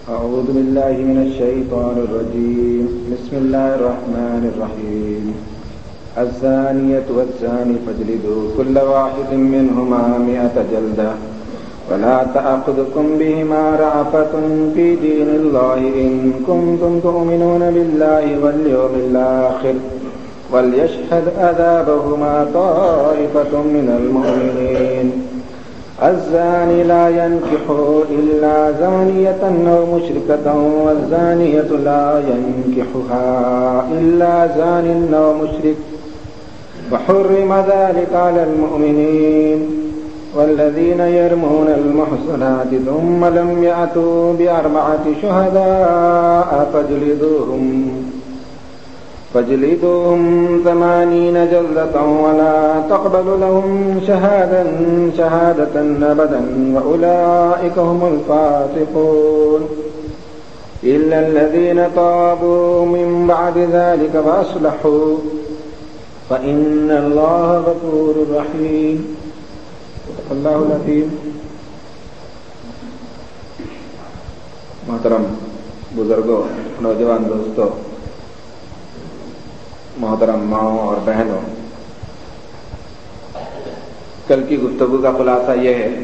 أعوذ بالله من الشيطان الرجيم. بسم الله الرحمن الرحيم. الزانية والزاني فاجلدوا كل واحد منهما 100 جلدة ولا تأخذكم بهما رأفة في دين الله إن كنتم تؤمنون بالله واليوم الآخر وليشهد عذابهما طائفة من المؤمنين. الزاني لا ينكح إلا زانية أو مشركة والزانية لا ينكحها إلا زان أو مشرك وحرم ذلك على المؤمنين. والذين يرمون المحصنات ثم لم يأتوا ب4 شهداء فاجلدوهم 80 جلدة ولا تقبل لهم شهادة أبدا وأولئك هم الفاسقون إلا الذين تابوا من بعد ذلك وأصلحوا فإن الله غفور رحيم. اللہ العظیم. محترم بزرگوں، نوجوان دوستوں، محترم ماؤں اور بہنوں، کل کی گفتگو کا خلاصہ یہ ہے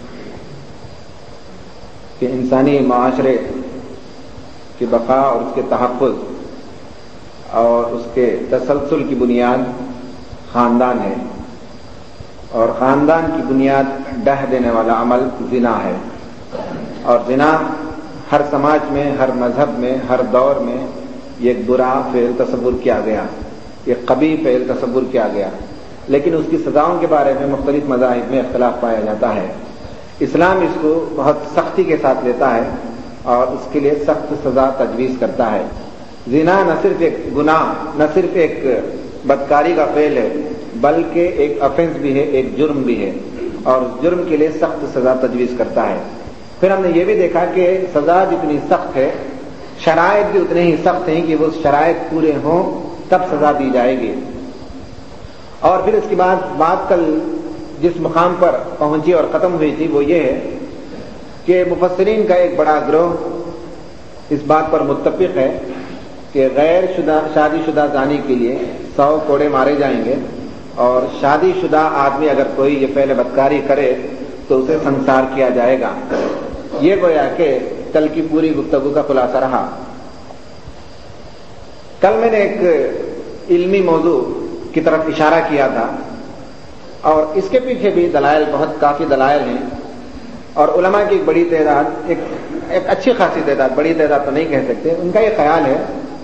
کہ انسانی معاشرے کی بقا اور اس کے تحفظ اور اس کے تسلسل کی بنیاد خاندان ہے، اور خاندان کی بنیاد ڈہ دینے والا عمل زنا ہے. اور زنا ہر سماج میں، ہر مذہب میں، ہر دور میں یہ ایک برا فعل تصور کیا گیا، یہ قبیح فعل تصور کیا گیا. لیکن اس کی سزاؤں کے بارے میں مختلف مذاہب میں اختلاف پایا جاتا ہے. اسلام اس کو بہت سختی کے ساتھ لیتا ہے اور اس کے لیے سخت سزا تجویز کرتا ہے. زنا نہ صرف ایک گناہ، نہ صرف ایک بدکاری کا فعل ہے، بلکہ ایک افینس بھی ہے، ایک جرم بھی ہے، اور جرم کے لیے سخت سزا تجویز کرتا ہے. پھر ہم نے یہ بھی دیکھا کہ سزا جتنی سخت ہے، شرائط بھی اتنے ہی سخت ہیں کہ وہ شرائط پورے ہوں تب سزا دی جائے گی. اور پھر اس کے بعد بات کل جس مقام پر پہنچی اور ختم ہوئی تھی وہ یہ ہے کہ مفسرین کا ایک بڑا گروہ اس بات پر متفق ہے کہ غیر شادی شدہ زانی کے لیے 100 کوڑے مارے جائیں گے، اور شادی شدہ آدمی اگر کوئی یہ فعل بدکاری کرے تو اسے سنسار کیا جائے گا. یہ گویا کہ کل کی پوری گفتگو کا خلاصہ رہا. کل میں نے ایک علمی موضوع کی طرف اشارہ کیا تھا، اور اس کے پیچھے بھی دلائل، کافی دلائل ہیں، اور علماء کی ایک بڑی تعداد، ایک اچھی خاصی تعداد، بڑی تعداد تو نہیں کہہ سکتے، ان کا یہ خیال ہے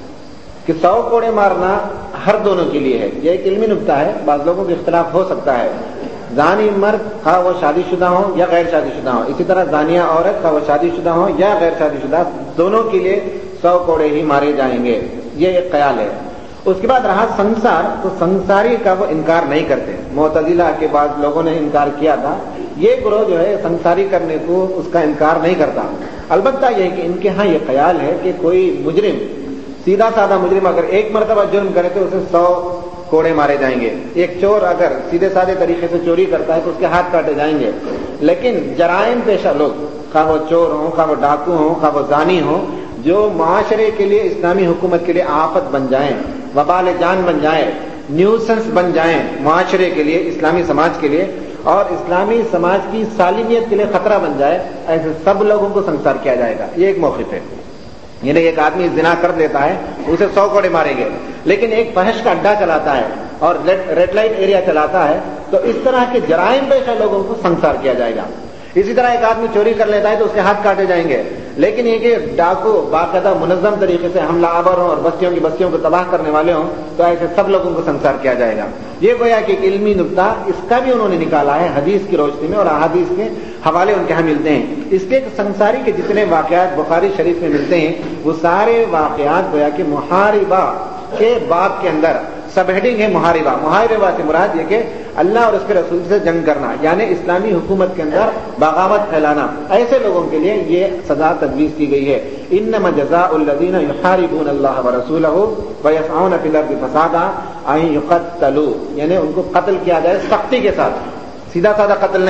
کہ 100 کوڑے مارنا ہر دونوں کے لیے ہے. یہ ایک علمی نکتہ ہے، بعض لوگوں کے اختلاف ہو سکتا ہے. زانی مرد خواہ وہ شادی شدہ ہوں یا غیر شادی شدہ ہوں، اسی طرح زانیہ عورت خواہ وہ شادی شدہ ہوں یا غیر شادی شدہ، دونوں کے لیے 100 کوڑے ہی مارے جائیں گے. یہ ایک خیال ہے. اس کے بعد رہا سنسار، تو سنساری کا وہ انکار نہیں کرتے. معتزلہ کے بعض لوگوں نے انکار کیا تھا. یہ گروہ جو ہے سنساری کرنے کو اس کا انکار نہیں کرتا. البتہ یہ کہ ان کے ہاں یہ خیال ہے کہ کوئی مجرم، سیدھا سادہ مجرم اگر ایک مرتبہ جرم کرے تو اسے 100 کوڑے مارے جائیں گے. ایک چور اگر سیدھے سادے طریقے سے چوری کرتا ہے تو اس کے ہاتھ کاٹے جائیں گے. لیکن جرائم پیشہ لوگ، خواہ وہ چور ہوں، خواہ وہ ڈاکو ہوں، خواہ وہ زانی ہوں، جو معاشرے کے لیے، اسلامی حکومت کے لیے آفت بن جائیں، وبال جان بن جائیں، نیوسنس بن جائیں معاشرے کے لیے، اسلامی سماج کے لیے، اور اسلامی سماج کی سالمیت کے لیے خطرہ بن جائے، ایسے سب لوگوں کو سنسار کیا جائے گا. یہ ایک موقف ہے. یعنی ایک آدمی زنا کر لیتا ہے، اسے 100 کوڑے ماریں گے. لیکن ایک فحش کا اڈا چلاتا ہے اور ریڈ لائٹ ایریا چلاتا ہے تو اس طرح کے جرائم پیشہ لوگوں کو سنسار کیا جائے گا. اسی طرح ایک آدمی چوری کر لیتا ہے تو اس کے ہاتھ کاٹے جائیں گے. لیکن یہ کہ ڈاکو باقاعدہ منظم طریقے سے حملہ آور ہوں اور بستیوں کو تباہ کرنے والے ہوں تو ایسے سب لوگوں کو سنسار کیا جائے گا. یہ گویا کہ ایک علمی نکتہ، اس کا بھی انہوں نے نکالا ہے حدیث کی روشنی میں، اور احادیث کے حوالے ان کے ہاں ملتے ہیں. اس کے سنساری کے جتنے واقعات بخاری شریف میں ملتے ہیں وہ سارے واقعات گویا کہ محاربہ کے باب کے اندر سب ہیڈنگ ہے محاربہ. محاربہ سے مراد یہ کہ اللہ اور اس کے رسول سے جنگ کرنا، یعنی اسلامی حکومت کے اندر بغاوت پھیلانا. ایسے لوگوں کے لیے یہ سزا تجویز کی گئی ہے. انما جزاء الذین یحاربون اللہ ورسولہ ویسعون فی الارض فسادا ان یقتلوا، یعنی ان کو قتل کیا جائے سختی کے ساتھ. سیدھا سادہ قتل نہیں،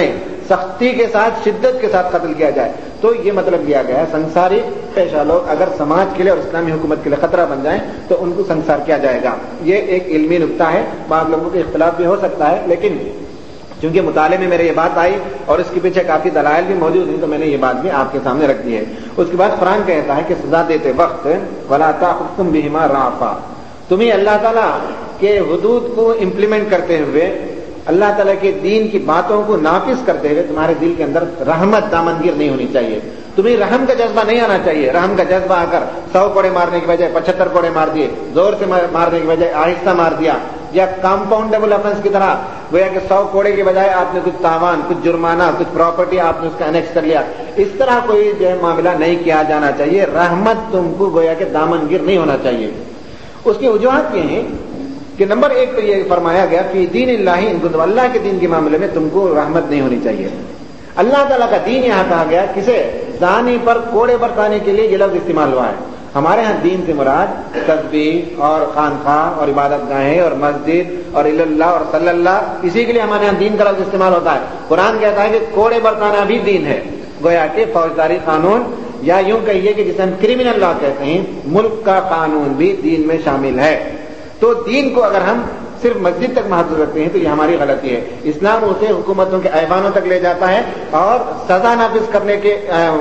سختی کے ساتھ شدت کے ساتھ قتل کیا جائے. تو یہ مطلب لیا گیا ہے سنساری پیشہ لوگ اگر سماج کے لیے اور اسلامی حکومت کے لیے خطرہ بن جائیں تو ان کو سنسار کیا جائے گا. یہ ایک علمی نقطہ ہے, بعض لوگوں کے اختلاف بھی ہو سکتا ہے, لیکن چونکہ مطالعے میں میرے یہ بات آئی اور اس کے پیچھے کافی دلائل بھی موجود ہیں تو میں نے یہ بات بھی آپ کے سامنے رکھ دی ہے. اس کے بعد قرآن کہتا ہے کہ سزا دیتے وقت وَلَا تَأْخُذْكُمْ بِهِمَا رَأْفَةٌ, تمہیں اللہ تعالیٰ کے حدود کو امپلیمنٹ کرتے ہوئے, اللہ تعالیٰ کے دین کی باتوں کو نافذ کرتے ہوئے تمہارے دل کے اندر رحمت دامنگیر نہیں ہونی چاہیے. تمہیں رحم کا جذبہ نہیں آنا چاہیے. رحم کا جذبہ آ کر 100 کوڑے مارنے کی بجائے 75 کوڑے مار دیے, زور سے مارنے کی بجائے آہستہ مار دیا, یا کمپاؤنڈیبل افینس کی طرح گویا کہ 100 کوڑے کے بجائے آپ نے کچھ تاوان, کچھ جرمانہ, کچھ پراپرٹی آپ نے اس کا انیکس کر لیا. اس طرح کوئی جو ہے معاملہ نہیں کیا جانا چاہیے. رحمت تم کو گویا کہ دامنگیر نہیں ہونا چاہیے. اس کی وجوہات یہ ہیں کہ نمبر 1 تو یہ فرمایا گیا فی دین اللہ, ان کو اللہ کے دین کے معاملے میں تم کو رحمت نہیں ہونی چاہیے. اللہ تعالیٰ کا دین یہاں کہا گیا کسے زانی پر کوڑے برسانے کے لیے یہ لفظ استعمال ہوا ہے. ہمارے ہاں دین سے مراد تسبیح اور خانقاہ اور عبادت گاہیں اور مسجد اور اللہ اور صلی اللہ, اسی کے لیے ہمارے ہاں دین کا لفظ استعمال ہوتا ہے. قرآن کہتا ہے کہ کوڑے برسانا بھی دین ہے, گویا کہ فوجداری قانون, یا یوں کہیے کہ جسے ہم کرمنل لا کہتے ہیں, ملک کا قانون بھی دین میں شامل ہے. تو دین کو اگر ہم صرف مسجد تک محدود رکھتے ہیں تو یہ ہماری غلطی ہے. اسلام اسے حکومتوں کے ایوانوں تک لے جاتا ہے اور سزا نافذ کرنے کے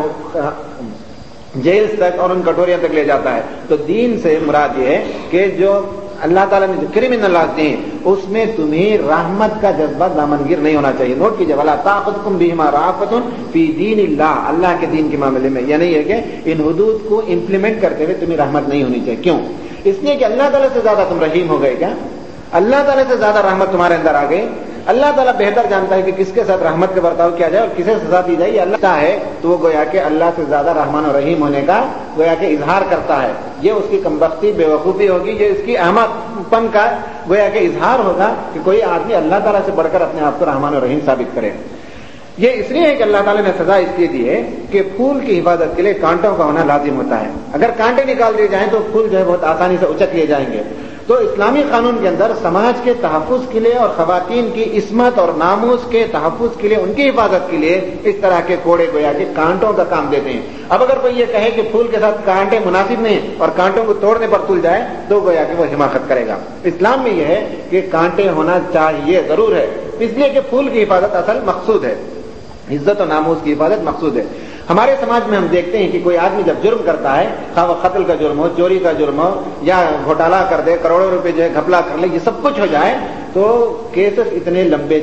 جیل تک اور ان کٹوریاں تک لے جاتا ہے. تو دین سے مراد یہ ہے کہ جو اللہ تعالیٰ نے جو کرمنل لاز دیے اس میں تمہیں رحمت کا جذبہ دامنگیر نہیں ہونا چاہیے. نوٹ کیجیے وَلَا تَأْخُذْكُمْ بِهِمَا رَأْفَةٌ فِي دِينِ اللَّهِ, اللہ کے دین کے معاملے میں. یہ نہیں ہے کہ ان حدود کو امپلیمنٹ کرتے ہوئے تمہیں رحمت نہیں ہونی چاہیے. کیوں؟ اس لیے کہ اللہ تعالیٰ سے زیادہ تم رحیم ہو گئے. کیا اللہ تعالیٰ سے زیادہ رحمت تمہارے اندر آ گئی؟ اللہ تعالیٰ بہتر جانتا ہے کہ کس کے ساتھ رحمت کا برتاؤ کیا جائے اور کسے سزا دی جائے. یہ اللہ ہے تو وہ گویا کہ اللہ سے زیادہ رحمان و رحیم ہونے کا گویا کہ اظہار کرتا ہے. یہ اس کی کمبختی بے وقوفی ہوگی, یہ اس کی احمق پن کا گویا کہ اظہار ہوگا کہ کوئی آدمی اللہ تعالیٰ سے بڑھ کر اپنے آپ کو رحمان و رحیم ثابت کرے. یہ اس لیے ہے کہ اللہ تعالیٰ نے سزا اس لیے دی ہے کہ پھول کی حفاظت کے لیے کانٹوں کا ہونا لازم ہوتا ہے. اگر کانٹے نکال دیے جائیں تو پھول جو ہے بہت آسانی سے اچک لیے جائیں گے. تو اسلامی قانون کے اندر سماج کے تحفظ کے لیے اور خواتین کی عصمت اور ناموس کے تحفظ کے لیے, ان کی حفاظت کے لیے اس طرح کے کوڑے گویا کے کانٹوں کا کام دیتے ہیں. اب اگر کوئی یہ کہے کہ پھول کے ساتھ کانٹے مناسب نہیں اور کانٹوں کو توڑنے پر تل جائے تو گویا کہ وہ حماقت کرے گا. اسلام میں یہ ہے کہ کانٹے ہونا چاہیے, ضرور ہے, اس لیے کہ پھول کی حفاظت اصل مقصود ہے, عزت و ناموس کی حفاظت مقصود ہے. ہمارے سماج میں ہم دیکھتے ہیں کہ کوئی آدمی جب جرم کرتا ہے, خواہ وہ قتل کا جرم ہو, چوری کا جرم ہو, یا گھوٹالا کر دے, کروڑوں روپے جو ہے گھپلا کر لے, یہ سب کچھ ہو جائے تو کیسز اتنے لمبے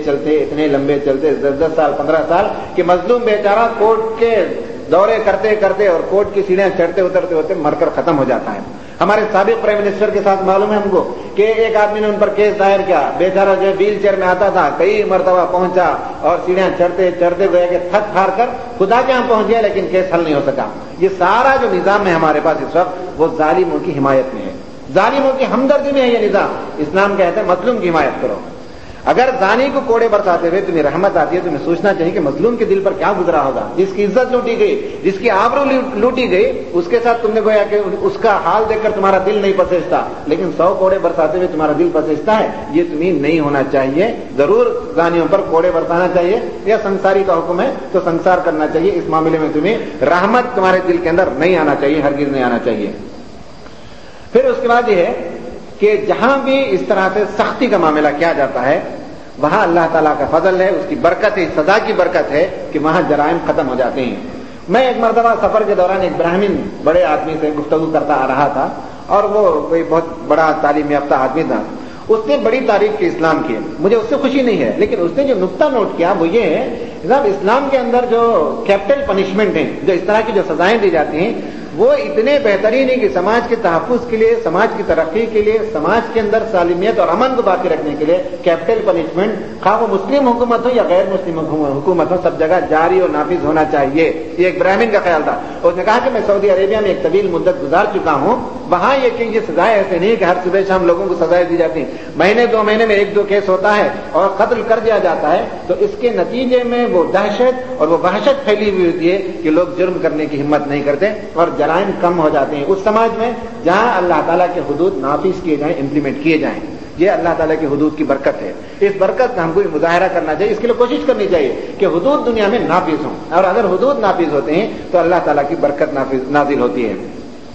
چلتے 10 سال 15 سال کہ مظلوم بیچارہ کورٹ کے دورے کرتے کرتے اور کورٹ کی سیڑھیاں چڑھتے اترتے ہوتے مر کر ختم ہو جاتا ہے. ہمارے سابق پرائم منسٹر کے ساتھ معلوم ہے ہم کو کہ ایک آدمی نے ان پر کیس دائر کیا, بیچارہ جو ویل چیئر میں آتا تھا, کئی مرتبہ پہنچا اور سیڑھیاں چڑھتے چڑھتے گئے کہ تھک ہار کر خدا کے یہاں پہنچ گیا, لیکن کیس حل نہیں ہو سکا. یہ سارا جو نظام ہے ہمارے پاس اس وقت وہ ظالموں کی حمایت میں ہے, ظالموں کی ہمدردی میں ہے یہ نظام. اسلام کہتا ہے مظلوم کی حمایت کرو. اگر زانی کو کوڑے برساتے ہوئے تمہیں رحمت آتی ہے, تمہیں سوچنا چاہیے کہ مظلوم کے دل پر کیا گزرا ہوگا, جس کی عزت لوٹی گئی, جس کی آبرو لوٹی گئی, اس کے ساتھ تم نے گویا کہ اس کا حال دیکھ کر تمہارا دل نہیں پسیجتا, لیکن 100 کوڑے برساتے ہوئے تمہارا دل پسیجتا ہے. یہ تمہیں نہیں ہونا چاہیے. ضرور زانیوں پر کوڑے برسانا چاہیے, یا سنساری کا حکم ہے تو سنسار کرنا چاہیے. اس معاملے میں تمہیں رحمت تمہارے دل کے اندر نہیں آنا چاہیے, ہرگز نہیں آنا چاہیے. پھر اس کے بعد یہ ہے کہ جہاں بھی اس طرح سے سختی کا معاملہ کیا جاتا ہے وہاں اللہ تعالیٰ کا فضل ہے, اس کی برکت ہے, سزا کی برکت ہے کہ وہاں جرائم ختم ہو جاتے ہیں. میں ایک مرتبہ سفر کے دوران ایک براہمن بڑے آدمی سے گفتگو کرتا آ رہا تھا, اور وہ کوئی بہت بڑا تعلیم یافتہ آدمی تھا. اس نے بڑی تعریف کی اسلام کی, مجھے اس سے خوشی نہیں ہے, لیکن اس نے جو نقطہ نوٹ کیا وہ یہ ہے جناب, اسلام کے اندر جو کیپٹل پنشمنٹ ہیں, جو اس طرح کی جو سزائیں دی جاتی ہیں وہ اتنے بہترین ہیں کہ سماج کے تحفظ کے لیے, سماج کی ترقی کے لیے, سماج کے اندر سالمیت اور امن کو باقی رکھنے کے لیے کیپٹل پنشمنٹ, خواہ وہ مسلم حکومت ہو یا غیر مسلم حکومت ہو, سب جگہ جاری اور نافذ ہونا چاہیے. یہ ایک براہمن کا خیال تھا. اس نے کہا کہ میں سعودی عربیہ میں ایک طویل مدت گزار چکا ہوں, وہاں یہ کہ یہ سزائیں ایسے نہیں کہ ہر صبح شام لوگوں کو سزائیں دی جاتی ہیں, مہینے 2 مہینے میں 1-2 کیس ہوتا ہے اور قتل کر دیا جاتا ہے. تو اس کے نتیجے میں وہ دہشت اور وہ وحشت پھیلی ہوئی ہوتی ہے کہ لوگ جرم کرنے کی ہمت نہیں کرتے اور جرائم کم ہو جاتے ہیں اس سماج میں جہاں اللہ تعالیٰ کے حدود نافذ کیے جائیں, امپلیمنٹ کیے جائیں. یہ اللہ تعالیٰ کی حدود کی برکت ہے. اس برکت کا ہم کو مظاہرہ کرنا چاہیے, اس کے لیے کوشش کرنی چاہیے کہ حدود دنیا میں نافذ ہوں, اور اگر حدود نافذ ہوتے ہیں تو اللہ تعالیٰ کی برکت نازل ہوتی ہے.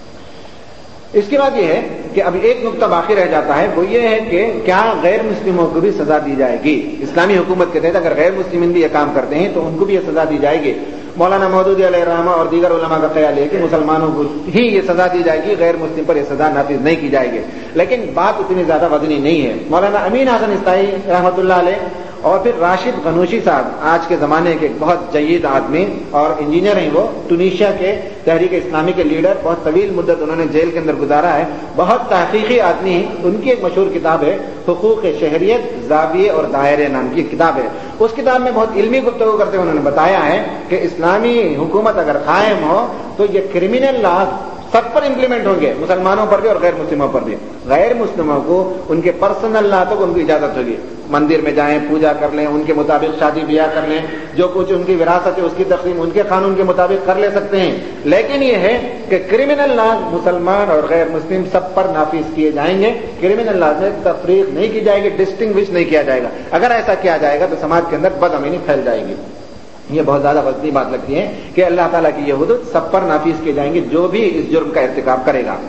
اس کے بعد یہ ہے کہ اب ایک نقطہ باقی رہ جاتا ہے, وہ یہ ہے کہ کیا غیر مسلموں کو بھی سزا دی جائے گی؟ اسلامی حکومت کے تحت اگر غیر مسلمین بھی یہ کام کرتے ہیں تو ان کو بھی یہ سزا دی جائے گی. مولانا مودودی علیہ الرحمہ اور دیگر علماء کا خیال ہے کہ مسلمانوں کو ہی یہ سزا دی جائے گی, غیر مسلم پر یہ سزا نافذ نہیں کی جائے گی. لیکن بات اتنی زیادہ وزنی نہیں ہے. مولانا امین حسن استائی رحمۃ اللہ علیہ اور پھر راشد غنوشی صاحب, آج کے زمانے کے بہت جید آدمی اور انجینئر ہیں, وہ ٹونیشیا کے تحریک اسلامی کے لیڈر, بہت طویل مدت انہوں نے جیل کے اندر گزارا ہے, بہت تحقیقی آدمی ہیں. ان کی ایک مشہور کتاب ہے حقوق شہریت, زاویے اور دائرے نام کی کتاب ہے. اس کتاب میں بہت علمی گفتگو کرتے ہوئے انہوں نے بتایا ہے کہ اسلامی حکومت اگر قائم ہو تو یہ کرمنل لاز سب پر امپلیمنٹ ہوں گے, مسلمانوں پر بھی اور غیر مسلموں پر بھی. غیر مسلموں کو ان کے پرسنل لا تک ان کی اجازت ہوگی, مندر میں جائیں, پوجا کر لیں, ان کے مطابق شادی بیاہ کر لیں, جو کچھ ان کی وراثت ہے اس کی تقسیم ان کے قانون کے مطابق کر لے سکتے ہیں. لیکن یہ ہے کہ کرمنل لاز مسلمان اور غیر مسلم سب پر نافذ کیے جائیں گے. کرمنل لاز میں تفریق نہیں کی جائے گی, ڈسٹنگوش نہیں کیا جائے گا. اگر ایسا کیا جائے گا تو سماج کے اندر بدامنی پھیل جائے گی. یہ بہت زیادہ وزنی بات لگتی ہے کہ اللہ تعالیٰ کی یہ حدود سب پر نافذ کیے جائیں گے جو بھی اس جرم کا ارتکاب کرے گا.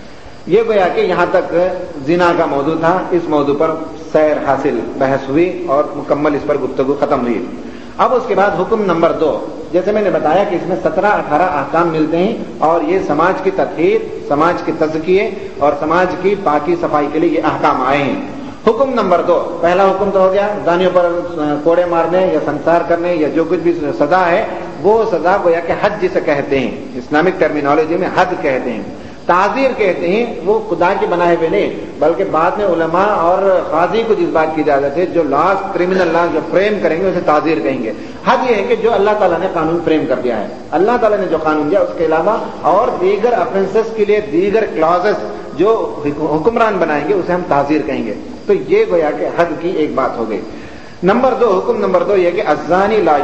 یہ گویا کہ یہاں تک زنا کا موضوع تھا. اس موضوع پر سیر حاصل بحث ہوئی اور مکمل اس پر گفتگو ختم ہوئی. اب اس کے بعد حکم نمبر 2, جیسے میں نے بتایا کہ اس میں 17-18 احکام ملتے ہیں اور یہ سماج کی تطہیر, سماج کے تزکیے اور سماج کی پاکی صفائی کے لیے یہ احکام آئے ہیں. حکم نمبر 2, پہلا حکم تو ہو گیا زانیوں پر کوڑے مارنے یا سنسار کرنے یا جو کچھ بھی سزا ہے, وہ سزا گویا کہ حد جسے کہتے ہیں, اسلامک ٹرمینالوجی میں حد کہتے ہیں. تعزیر کہتے ہیں وہ خدا کے بنائے ہوئے نہیں, بلکہ بعد میں علماء اور قاضی کو جس بات کی اجازت ہے, جو لاز کرمنل لاز جو فریم کریں گے اسے تعزیر کہیں گے. حد یہ ہے کہ جو اللہ تعالیٰ نے قانون فریم کر دیا ہے, اللہ تعالیٰ نے جو قانون دیا اس کے علاوہ اور دیگر افینسز کے لیے دیگر کلازز جو حکمران بنائیں گے اسے ہم تعزیر کہیں گے. تو یہ گویا کہ حد کی ایک بات ہو گئی. نمبر 2, حکم نمبر 2 یہ کہ الزانی لا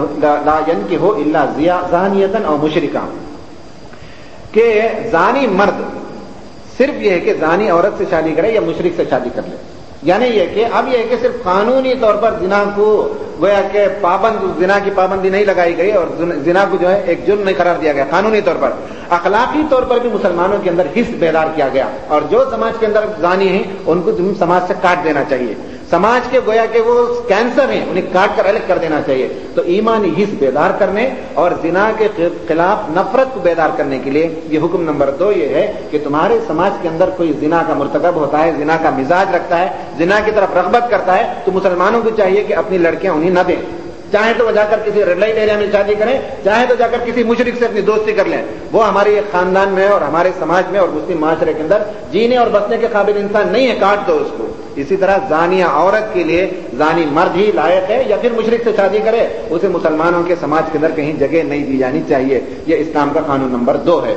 ينکح الا زانیۃ او مشرکہ, کہ زانی مرد صرف یہ ہے کہ زانی عورت سے شادی کرے یا مشرک سے شادی کر لے. یعنی یہ کہ اب یہ ہے کہ صرف قانونی طور پر زنا کو گویا کہ زنا کی پابندی نہیں لگائی گئی اور زنا کو جو ہے ایک جرم نہیں قرار دیا گیا قانونی طور پر, اخلاقی طور پر بھی مسلمانوں کے اندر حس بیدار کیا گیا, اور جو سماج کے اندر زانی ہیں ان کو سماج سے کاٹ دینا چاہیے. سماج کے گویا کہ وہ کینسر ہیں, انہیں کاٹ کر الگ کر دینا چاہیے. تو ایمانی حس بیدار کرنے اور زنا کے خلاف نفرت کو بیدار کرنے کے لیے یہ حکم نمبر 2 یہ ہے کہ تمہارے سماج کے اندر کوئی زنا کا مرتکب ہوتا ہے, زنا کا مزاج رکھتا ہے, زنا کی طرف رغبت کرتا ہے, تو مسلمانوں کو چاہیے کہ اپنی لڑکیاں انہیں نہ دیں. چاہے تو وہ جا کر کسی ریڈ لائٹ ایریا میں شادی کریں, چاہے تو جا کر کسی مشرک سے اپنی دوستی کر لیں. وہ ہمارے خاندان میں اور ہمارے سماج میں اور مسلم معاشرے کے اندر جینے اور بسنے کے قابل انسان نہیں ہے, کاٹ دو اس کو. اسی طرح زانیہ عورت کے لیے زانی مرد ہی لائق ہے, یا پھر مشرک سے شادی کرے, اسے مسلمانوں کے سماج کے اندر کہیں جگہ نہیں دی جانی چاہیے. یہ اسلام کا قانون نمبر 2 ہے.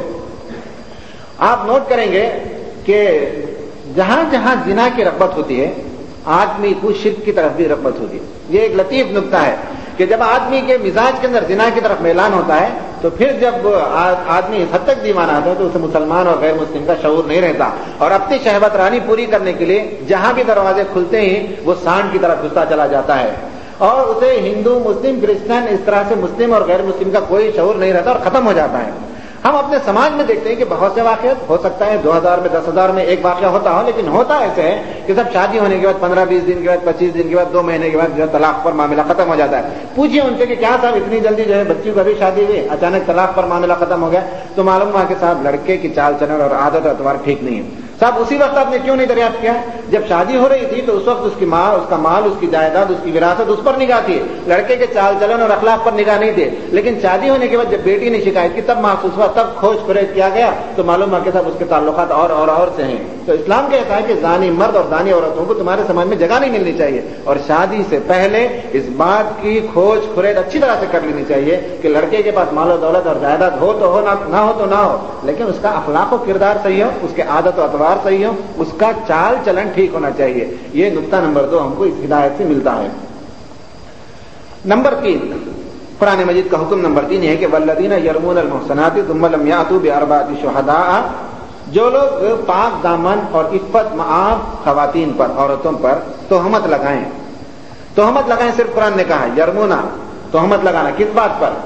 آپ نوٹ کریں گے کہ جہاں جہاں زنا کی رغبت ہوتی ہے آدمی کو شرک کی طرف بھی رغبت ہوتی ہے. یہ ایک لطیف نکتہ ہے کہ جب آدمی کے مزاج کے اندر زنا کی طرف میلان ہوتا ہے تو پھر جب آدمی اس حد تک دیوانہ آتا ہے تو اسے مسلمان اور غیر مسلم کا شعور نہیں رہتا, اور اپنی شہوت رانی پوری کرنے کے لیے جہاں بھی دروازے کھلتے ہیں وہ سانڈ کی طرف گھستا چلا جاتا ہے, اور اسے ہندو مسلم کرسچن اس طرح سے مسلم اور غیر مسلم کا کوئی شعور نہیں رہتا اور ختم ہو جاتا ہے. ہم اپنے سماج میں دیکھتے ہیں کہ بہت سے واقعات ہو سکتا ہے 2000 میں 10,000 میں ایک واقعہ ہوتا ہو, لیکن ہوتا ایسے ہے کہ سب شادی ہونے کے بعد 15-20 دن کے بعد 25 دن کے بعد 2 مہینے کے بعد جو طلاق پر معاملہ ختم ہو جاتا ہے. پوچھیے ان سے کہ کیا صاحب اتنی جلدی جو ہے بچیوں کا بھی شادی ہوئی, اچانک طلاق پر معاملہ ختم ہو گیا؟ تو معلوم ہوا کہ صاحب لڑکے کی چال چلن اور عادت و اعتبار ٹھیک نہیں ہے. صاحب اسی وقت آپ نے کیوں نہیں دریافت کیا؟ جب شادی ہو رہی تھی تو اس وقت اس کی ماں, اس کا مال, اس کی جائیداد, اس کی وراثت اس پر نگاہ تھی, لڑکے کے چال چلن اور اخلاق پر نگاہ نہیں تھے. لیکن شادی ہونے کے بعد جب بیٹی نے شکایت کی تب محسوس ہوا, تب کھوج کھریج کیا گیا تو معلوم ہوا کہ صاحب اس کے تعلقات اور سے ہیں. تو اسلام کہتا ہے کہ زانی مرد اور زانی عورتوں کو تمہارے سماج میں جگہ نہیں ملنی چاہیے, اور شادی سے پہلے اس بات کی کھوج کھریج اچھی طرح سے کر لینی چاہیے کہ لڑکے کے پاس مال و دولت اور جائیداد ہو تو ہو, نہ ہو تو نہ ہو, لیکن اس کا اخلاق و کردار صحیح ہو, اس کے عادت و اعتبار صحیح ہو, اس کا چال چلن ٹھیک ہونا چاہیے. یہ نقطہ نمبر 2 ہم کو اس ہدایت سے ملتا ہے. نمبر 3 قرآن مجید کا حکم نمبر 3 ہے کہ والذین یرمون المحصنات ثم لم یأتوا بأربعة شہداء جو لوگ پاک دامن اور عفت معاف خواتین پر، عورتوں پر تہمت لگائیں صرف قرآن نے کہا یرمونا، تہمت لگانا کس بات پر؟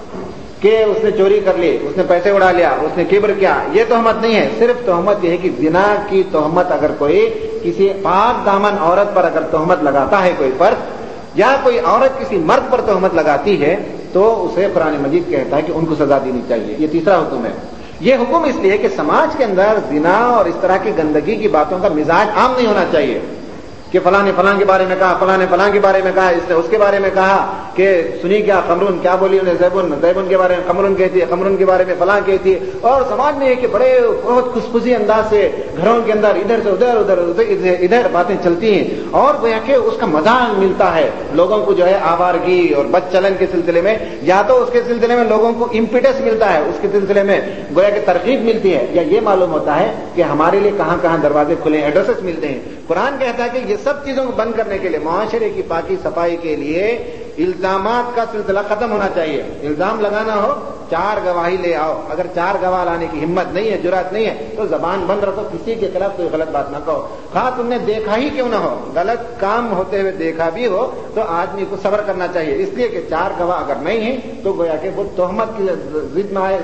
کہ اس نے چوری کر لی، اس نے پیسے اڑا لیا، اس نے کبر کیا، یہ تہمت نہیں ہے. صرف تہمت یہ ہے کہ زنا کی تہمت اگر کوئی کسی پاک دامن عورت پر اگر تہمت لگاتا ہے کوئی فرد، یا کوئی عورت کسی مرد پر تہمت لگاتی ہے، تو اسے قرآن مجید کہتا ہے کہ ان کو سزا دینی چاہیے. یہ تیسرا حکم ہے. یہ حکم اس لیے کہ سماج کے اندر زنا اور اس طرح کی گندگی کی باتوں کا مزاج عام نہیں ہونا چاہیے کہ فلاں نے فلاں کے بارے میں کہا، فلاں نے فلاں کے بارے میں کہا، اس نے اس کے بارے میں کہا کہ سنی کیا قمرون کیا بولی انہیں زیبن کے بارے میں قمرون کہتی ہے، قمرون کے بارے میں فلاں کہتی ہے. اور سماج میں کہ بڑے بہت خوشخوشی انداز سے گھروں کے اندر ادھر سے ادھر باتیں چلتی ہیں، اور گویا کہ اس کا مزہ ملتا ہے لوگوں کو جو ہے آوارگی اور بد چلن کے سلسلے میں، یا تو اس کے سلسلے میں لوگوں کو امپیٹس ملتا ہے، اس کے سلسلے میں گویا کہ ترغیب ملتی ہے، یا یہ معلوم ہوتا ہے کہ ہمارے لیے کہاں کہاں دروازے کھلے، ایڈریسز ملتے ہیں. قرآن کہتا ہے کہ یہ سب چیزوں کو بند کرنے کے لیے، معاشرے کی پاکی صفائی کے لیے الزامات کا سلسلہ ختم ہونا چاہیے. الزام لگانا ہو 4 گواہی لے آؤ. اگر 4 گواہ لانے کی ہمت نہیں ہے، جرات نہیں ہے، تو زبان بند رکھو، کسی کے خلاف کوئی غلط بات نہ کہو. ہاں تم نے دیکھا ہی کیوں نہ ہو، غلط کام ہوتے ہوئے دیکھا بھی ہو تو آدمی کو صبر کرنا چاہیے، اس لیے کہ 4 گواہ اگر نہیں ہیں تو گویا کہ وہ تہمت کی ضد میں آئے،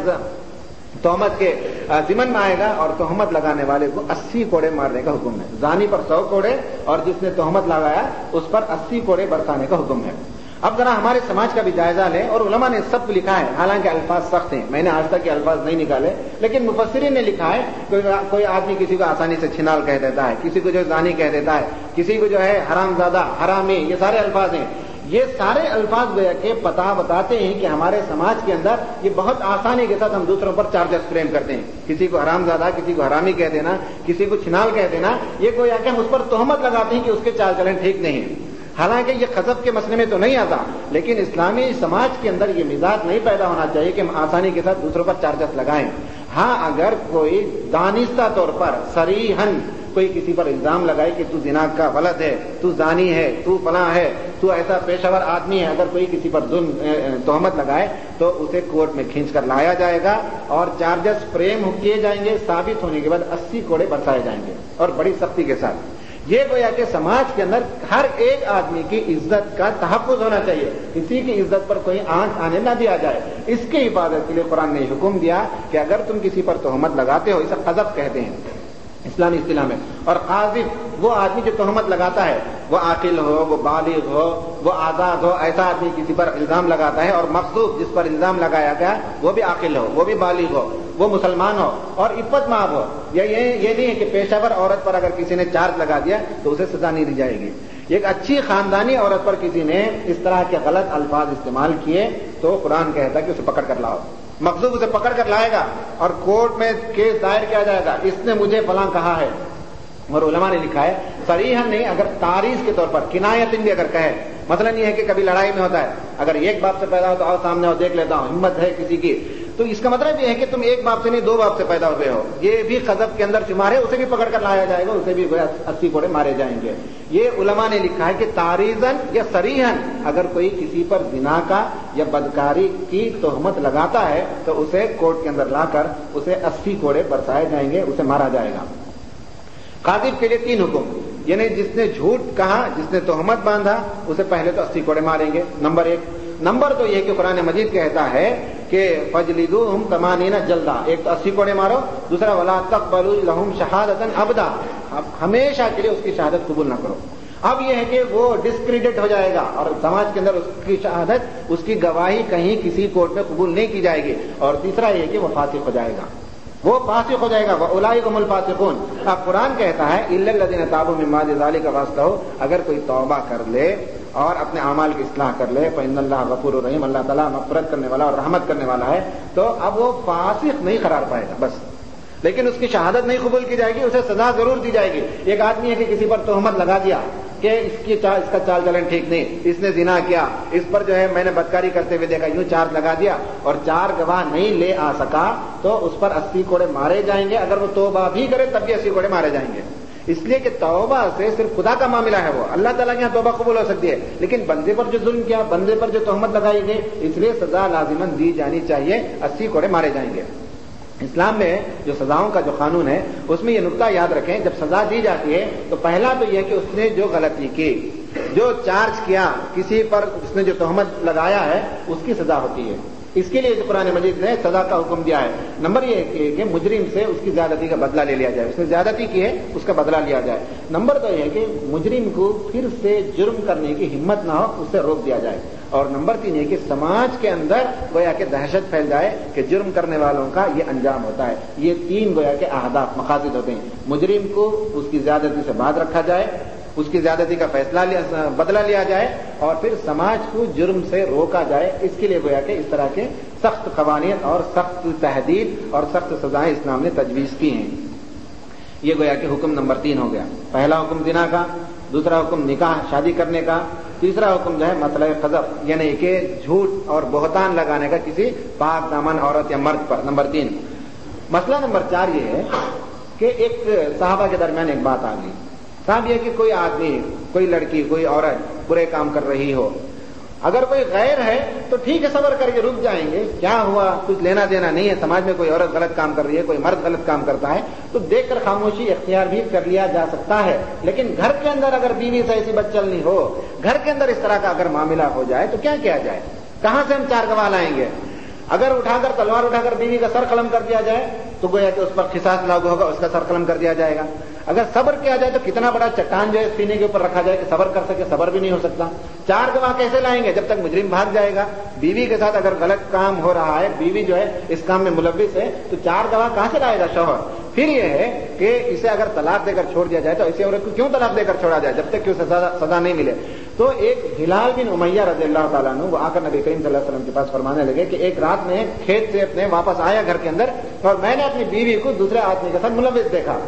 تہمت کے ضمن میں آئے گا، اور تہمت لگانے والے کو 80 کوڑے مارنے کا حکم ہے. زانی پر 100 کوڑے اور جس نے تہمت لگایا اس پر 80 کوڑے برسانے کا حکم ہے. اب ذرا ہمارے سماج کا بھی جائزہ لیں، اور علماء نے سب لکھا ہے، حالانکہ الفاظ سخت ہیں، میں نے آج تک کے الفاظ نہیں نکالے، لیکن مفسرین نے لکھا ہے کوئی آدمی کسی کو آسانی سے چھنال کہہ دیتا ہے، کسی کو جو زانی کہہ دیتا ہے، کسی کو جو ہے حرام زادہ، حرامی، یہ سارے الفاظ ہیں. یہ سارے الفاظ گویا کہ پتہ بتاتے ہیں کہ ہمارے سماج کے اندر یہ بہت آسانی کے ساتھ ہم دوسروں پر چارجز فریم کرتے ہیں. کسی کو حرام زادہ، کسی کو حرامی کہہ دینا، کسی کو چھنال کہہ دینا، یہ گویا کہ ہم اس پر تہمت لگاتے ہیں کہ اس کے چال چلن ٹھیک نہیں ہے. حالانکہ یہ قذف کے مسئلے میں تو نہیں آتا، لیکن اسلامی سماج کے اندر یہ مزاج نہیں پیدا ہونا چاہیے کہ ہم آسانی کے ساتھ دوسروں پر چارجز لگائیں. ہاں اگر کوئی دانستہ طور پر صریحاً کوئی کسی پر الزام لگائے کہ تو زنا کا ولد ہے، تو زانی ہے، تو فلاں ہے، تو ایسا پیشہ ور آدمی ہے، اگر کوئی کسی پر تہمت لگائے تو اسے کورٹ میں کھینچ کر لایا جائے گا اور چارجز فریم کیے جائیں گے. ثابت ہونے کے بعد 80 کوڑے برسائے جائیں گے اور بڑی سختی کے ساتھ. یہ گویا کہ سماج کے اندر ہر ایک آدمی کی عزت کا تحفظ ہونا چاہیے، کسی کی عزت پر کوئی آنچ آنے نہ دیا جائے. اس کی حفاظت کے لیے قرآن نے حکم دیا کہ اگر تم کسی پر تہمت لگاتے ہو، اسے قذف کہتے ہیں اسلامی اصطلاح میں. اور قاذف وہ آدمی جو تہمت لگاتا ہے، وہ عاقل ہو، وہ بالغ ہو، وہ آزاد ہو، ایسا آدمی کسی پر الزام لگاتا ہے. اور مقذوف جس پر الزام لگایا گیا وہ بھی عاقل ہو، وہ بھی بالغ ہو، وہ مسلمان ہو اور عفت مآب ہو. یہ نہیں ہے کہ پیشہ ور عورت پر اگر کسی نے چارج لگا دیا تو اسے سزا نہیں دی جائے گی. ایک اچھی خاندانی عورت پر کسی نے اس طرح کے غلط الفاظ استعمال کیے تو قرآن کہتا ہے کہ اسے پکڑ کر لاؤ. مقذوف اسے پکڑ کر لائے گا اور کورٹ میں کیس دائر کیا جائے گا، اس نے مجھے فلاں کہا ہے. اور علماء نے لکھا ہے صریحاً نہیں، اگر تعریض کے طور پر کنایتن بھی اگر کہے، مثلا یہ ہے کہ کبھی لڑائی میں ہوتا ہے، اگر ایک باپ سے پیدا ہو تو آؤ سامنے ہو دیکھ لیتا ہوں، ہمت ہے کسی کی، تو اس کا مطلب یہ ہے کہ تم ایک باپ سے نہیں 2 باپ سے پیدا ہوئے ہو، یہ بھی قذف کے اندر شمار ہے. اسے بھی پکڑ کر لایا جائے گا، اسے بھی 80 کوڑے مارے جائیں گے. یہ علماء نے لکھا ہے کہ تعریضاً یا صریحاً اگر کوئی کسی پر زنا کا یا بدکاری کی تہمت لگاتا ہے تو اسے کورٹ کے اندر لا کر اسے 80 کوڑے برسائے جائیں گے، اسے مارا جائے گا. قاذف کے لیے 3 حکم، یعنی جس نے جھوٹ کہا، جس نے تہمت باندھا، اسے پہلے تو 80 کوڑے ماریں گے، نمبر 1. نمبر 2 یہ کہ قرآن مجید کہتا ہے کہ فجلدوہم 80 جلدہ، ایک تو 80 کوڑے مارو، دوسرا ولا تقبلوا لہم شہادۃ ابدا، ہمیشہ کے لیے اس کی شہادت قبول نہ کرو. اب یہ ہے کہ وہ ڈسکریڈٹ ہو جائے گا اور سماج کے اندر اس کی شہادت، اس کی گواہی کہیں کسی کورٹ میں قبول نہیں کی جائے گی. اور تیسرا یہ کہ وہ فاسق ہو جائے گا، وہ فاسق ہو جائے گا. وَأُولَٰئِكَ هُمُ الْفَاسِقُونَ. اب قرآن کہتا ہے إِلَّا الَّذِينَ تَابُوا مِن بَعْدِ ذَلِكَ وَأَصْلَحُوا، اگر کوئی توبہ کر لے اور اپنے اعمال کی اصلاح کر لے، فإن اللہ غفور الرحیم، اللہ تعالیٰ مغفرت کرنے والا اور رحمت کرنے والا ہے، تو اب وہ فاسق نہیں قرار پائے گا بس. لیکن اس کی شہادت نہیں قبول کی جائے گی، اسے سزا ضرور دی جائے گی. ایک آدمی ہے کہ کسی پر تہمت لگا دیا کہ اس کا چال چلن ٹھیک نہیں، اس نے زنا کیا، اس پر جو ہے میں نے بدکاری کرتے ہوئے دیکھا، یوں چارج لگا دیا اور 4 گواہ نہیں لے آ سکا تو اس پر 80 کوڑے مارے جائیں گے. اگر وہ توبہ بھی کرے تب بھی 80 کوڑے مارے جائیں گے. اس لیے کہ توبہ سے صرف خدا کا معاملہ ہے، وہ اللہ تعالیٰ کے یہاں توبہ قبول ہو سکتی ہے، لیکن بندے پر جو ظلم کیا، بندے پر جو تہمت لگائی گئی، اس لیے سزا لازماً دی جانی چاہیے، 80 کوڑے مارے جائیں گے. اسلام میں جو سزاؤں کا جو قانون ہے اس میں یہ نقطہ یاد رکھیں، جب سزا دی جاتی ہے تو پہلا تو یہ کہ اس نے جو غلطی کی، جو چارج کیا کسی پر، اس نے جو تہمت لگایا ہے اس کی سزا ہوتی ہے. اس کے لیے قرآن مجید نے سزا کا حکم دیا ہے. نمبر یہ کہ مجرم سے اس کی زیادتی کا بدلہ لے لیا جائے، اس نے زیادتی کی ہے اس کا بدلہ لیا جائے. نمبر دو یہ کہ مجرم کو پھر سے جرم کرنے کی ہمت نہ ہو، اسے روک دیا جائے. اور نمبر تین یہ کہ سماج کے اندر گویا کہ دہشت پھیل جائے کہ جرم کرنے والوں کا یہ انجام ہوتا ہے. یہ تین گویا کے اہداف مقاصد ہوتے ہیں. مجرم کو اس کی زیادتی سے باز رکھا جائے، اس کی زیادتی کا بدلہ لیا جائے، اور پھر سماج کو جرم سے روکا جائے. اس کے لیے گویا کہ اس طرح کے سخت قوانین اور سخت تحدید اور سخت سزائیں اسلام نے تجویز کی ہیں. یہ گویا کہ حکم نمبر 3 ہو گیا. پہلا حکم زنا کا، دوسرا حکم نکاح شادی کرنے کا، تیسرا حکم جو ہے مسئلہ قذف یعنی کہ جھوٹ اور بہتان لگانے کا کسی پاک دامن عورت یا مرد پر. نمبر 3. مسئلہ نمبر 4 یہ ہے کہ ایک صحابہ کے درمیان ایک بات آ گئی. صاحب یہ کہ کوئی آدمی، کوئی لڑکی، کوئی عورت برے کام کر رہی ہو، اگر کوئی غیر ہے تو ٹھیک ہے صبر کر کے رک جائیں گے، کیا ہوا، کچھ لینا دینا نہیں ہے. سماج میں کوئی عورت غلط کام کر رہی ہے، کوئی مرد غلط کام کرتا ہے تو دیکھ کر خاموشی اختیار بھی کر لیا جا سکتا ہے. لیکن گھر کے اندر اگر بیوی سے ایسی بد چلنی ہو، گھر کے اندر اس طرح کا اگر معاملہ ہو جائے تو کیا کیا جائے؟ کہاں سے ہم 4 گواہ لائیں گے؟ اگر تلوار اٹھا کر بیوی کا سر قلم کر دیا جائے تو گویا کہ اس پر قصاص لاگو ہوگا، اس کا سر قلم کر دیا جائے گا. اگر صبر کیا جائے تو کتنا بڑا چٹان جو ہے سینے کے اوپر رکھا جائے کہ صبر کر سکے، صبر بھی نہیں ہو سکتا. 4 گواہ کیسے لائیں گے جب تک مجرم بھاگ جائے گا؟ بیوی کے ساتھ اگر غلط کام ہو رہا ہے، بیوی جو ہے اس کام میں ملوث ہے، تو 4 گواہ کہاں سے لائے گا شوہر؟ پھر یہ ہے کہ اسے اگر طلاق دے کر چھوڑ دیا جائے تو ایسے عورت کو کیوں طلاق دے کر چھوڑا جائے جب تک کہ اسے سزا نہیں ملے. تو ایک ہلال بن امیہ رضی اللہ تعالیٰ عنہ وہ آ کر نبی کریم صلی اللہ علیہ وسلم کے پاس فرمانے لگے کہ ایک رات میں کھیت سے اپنے واپس آیا گھر کے اندر اور میں نے اپنی بیوی کو دوسرے آدمی کے ساتھ ملوث دیکھا.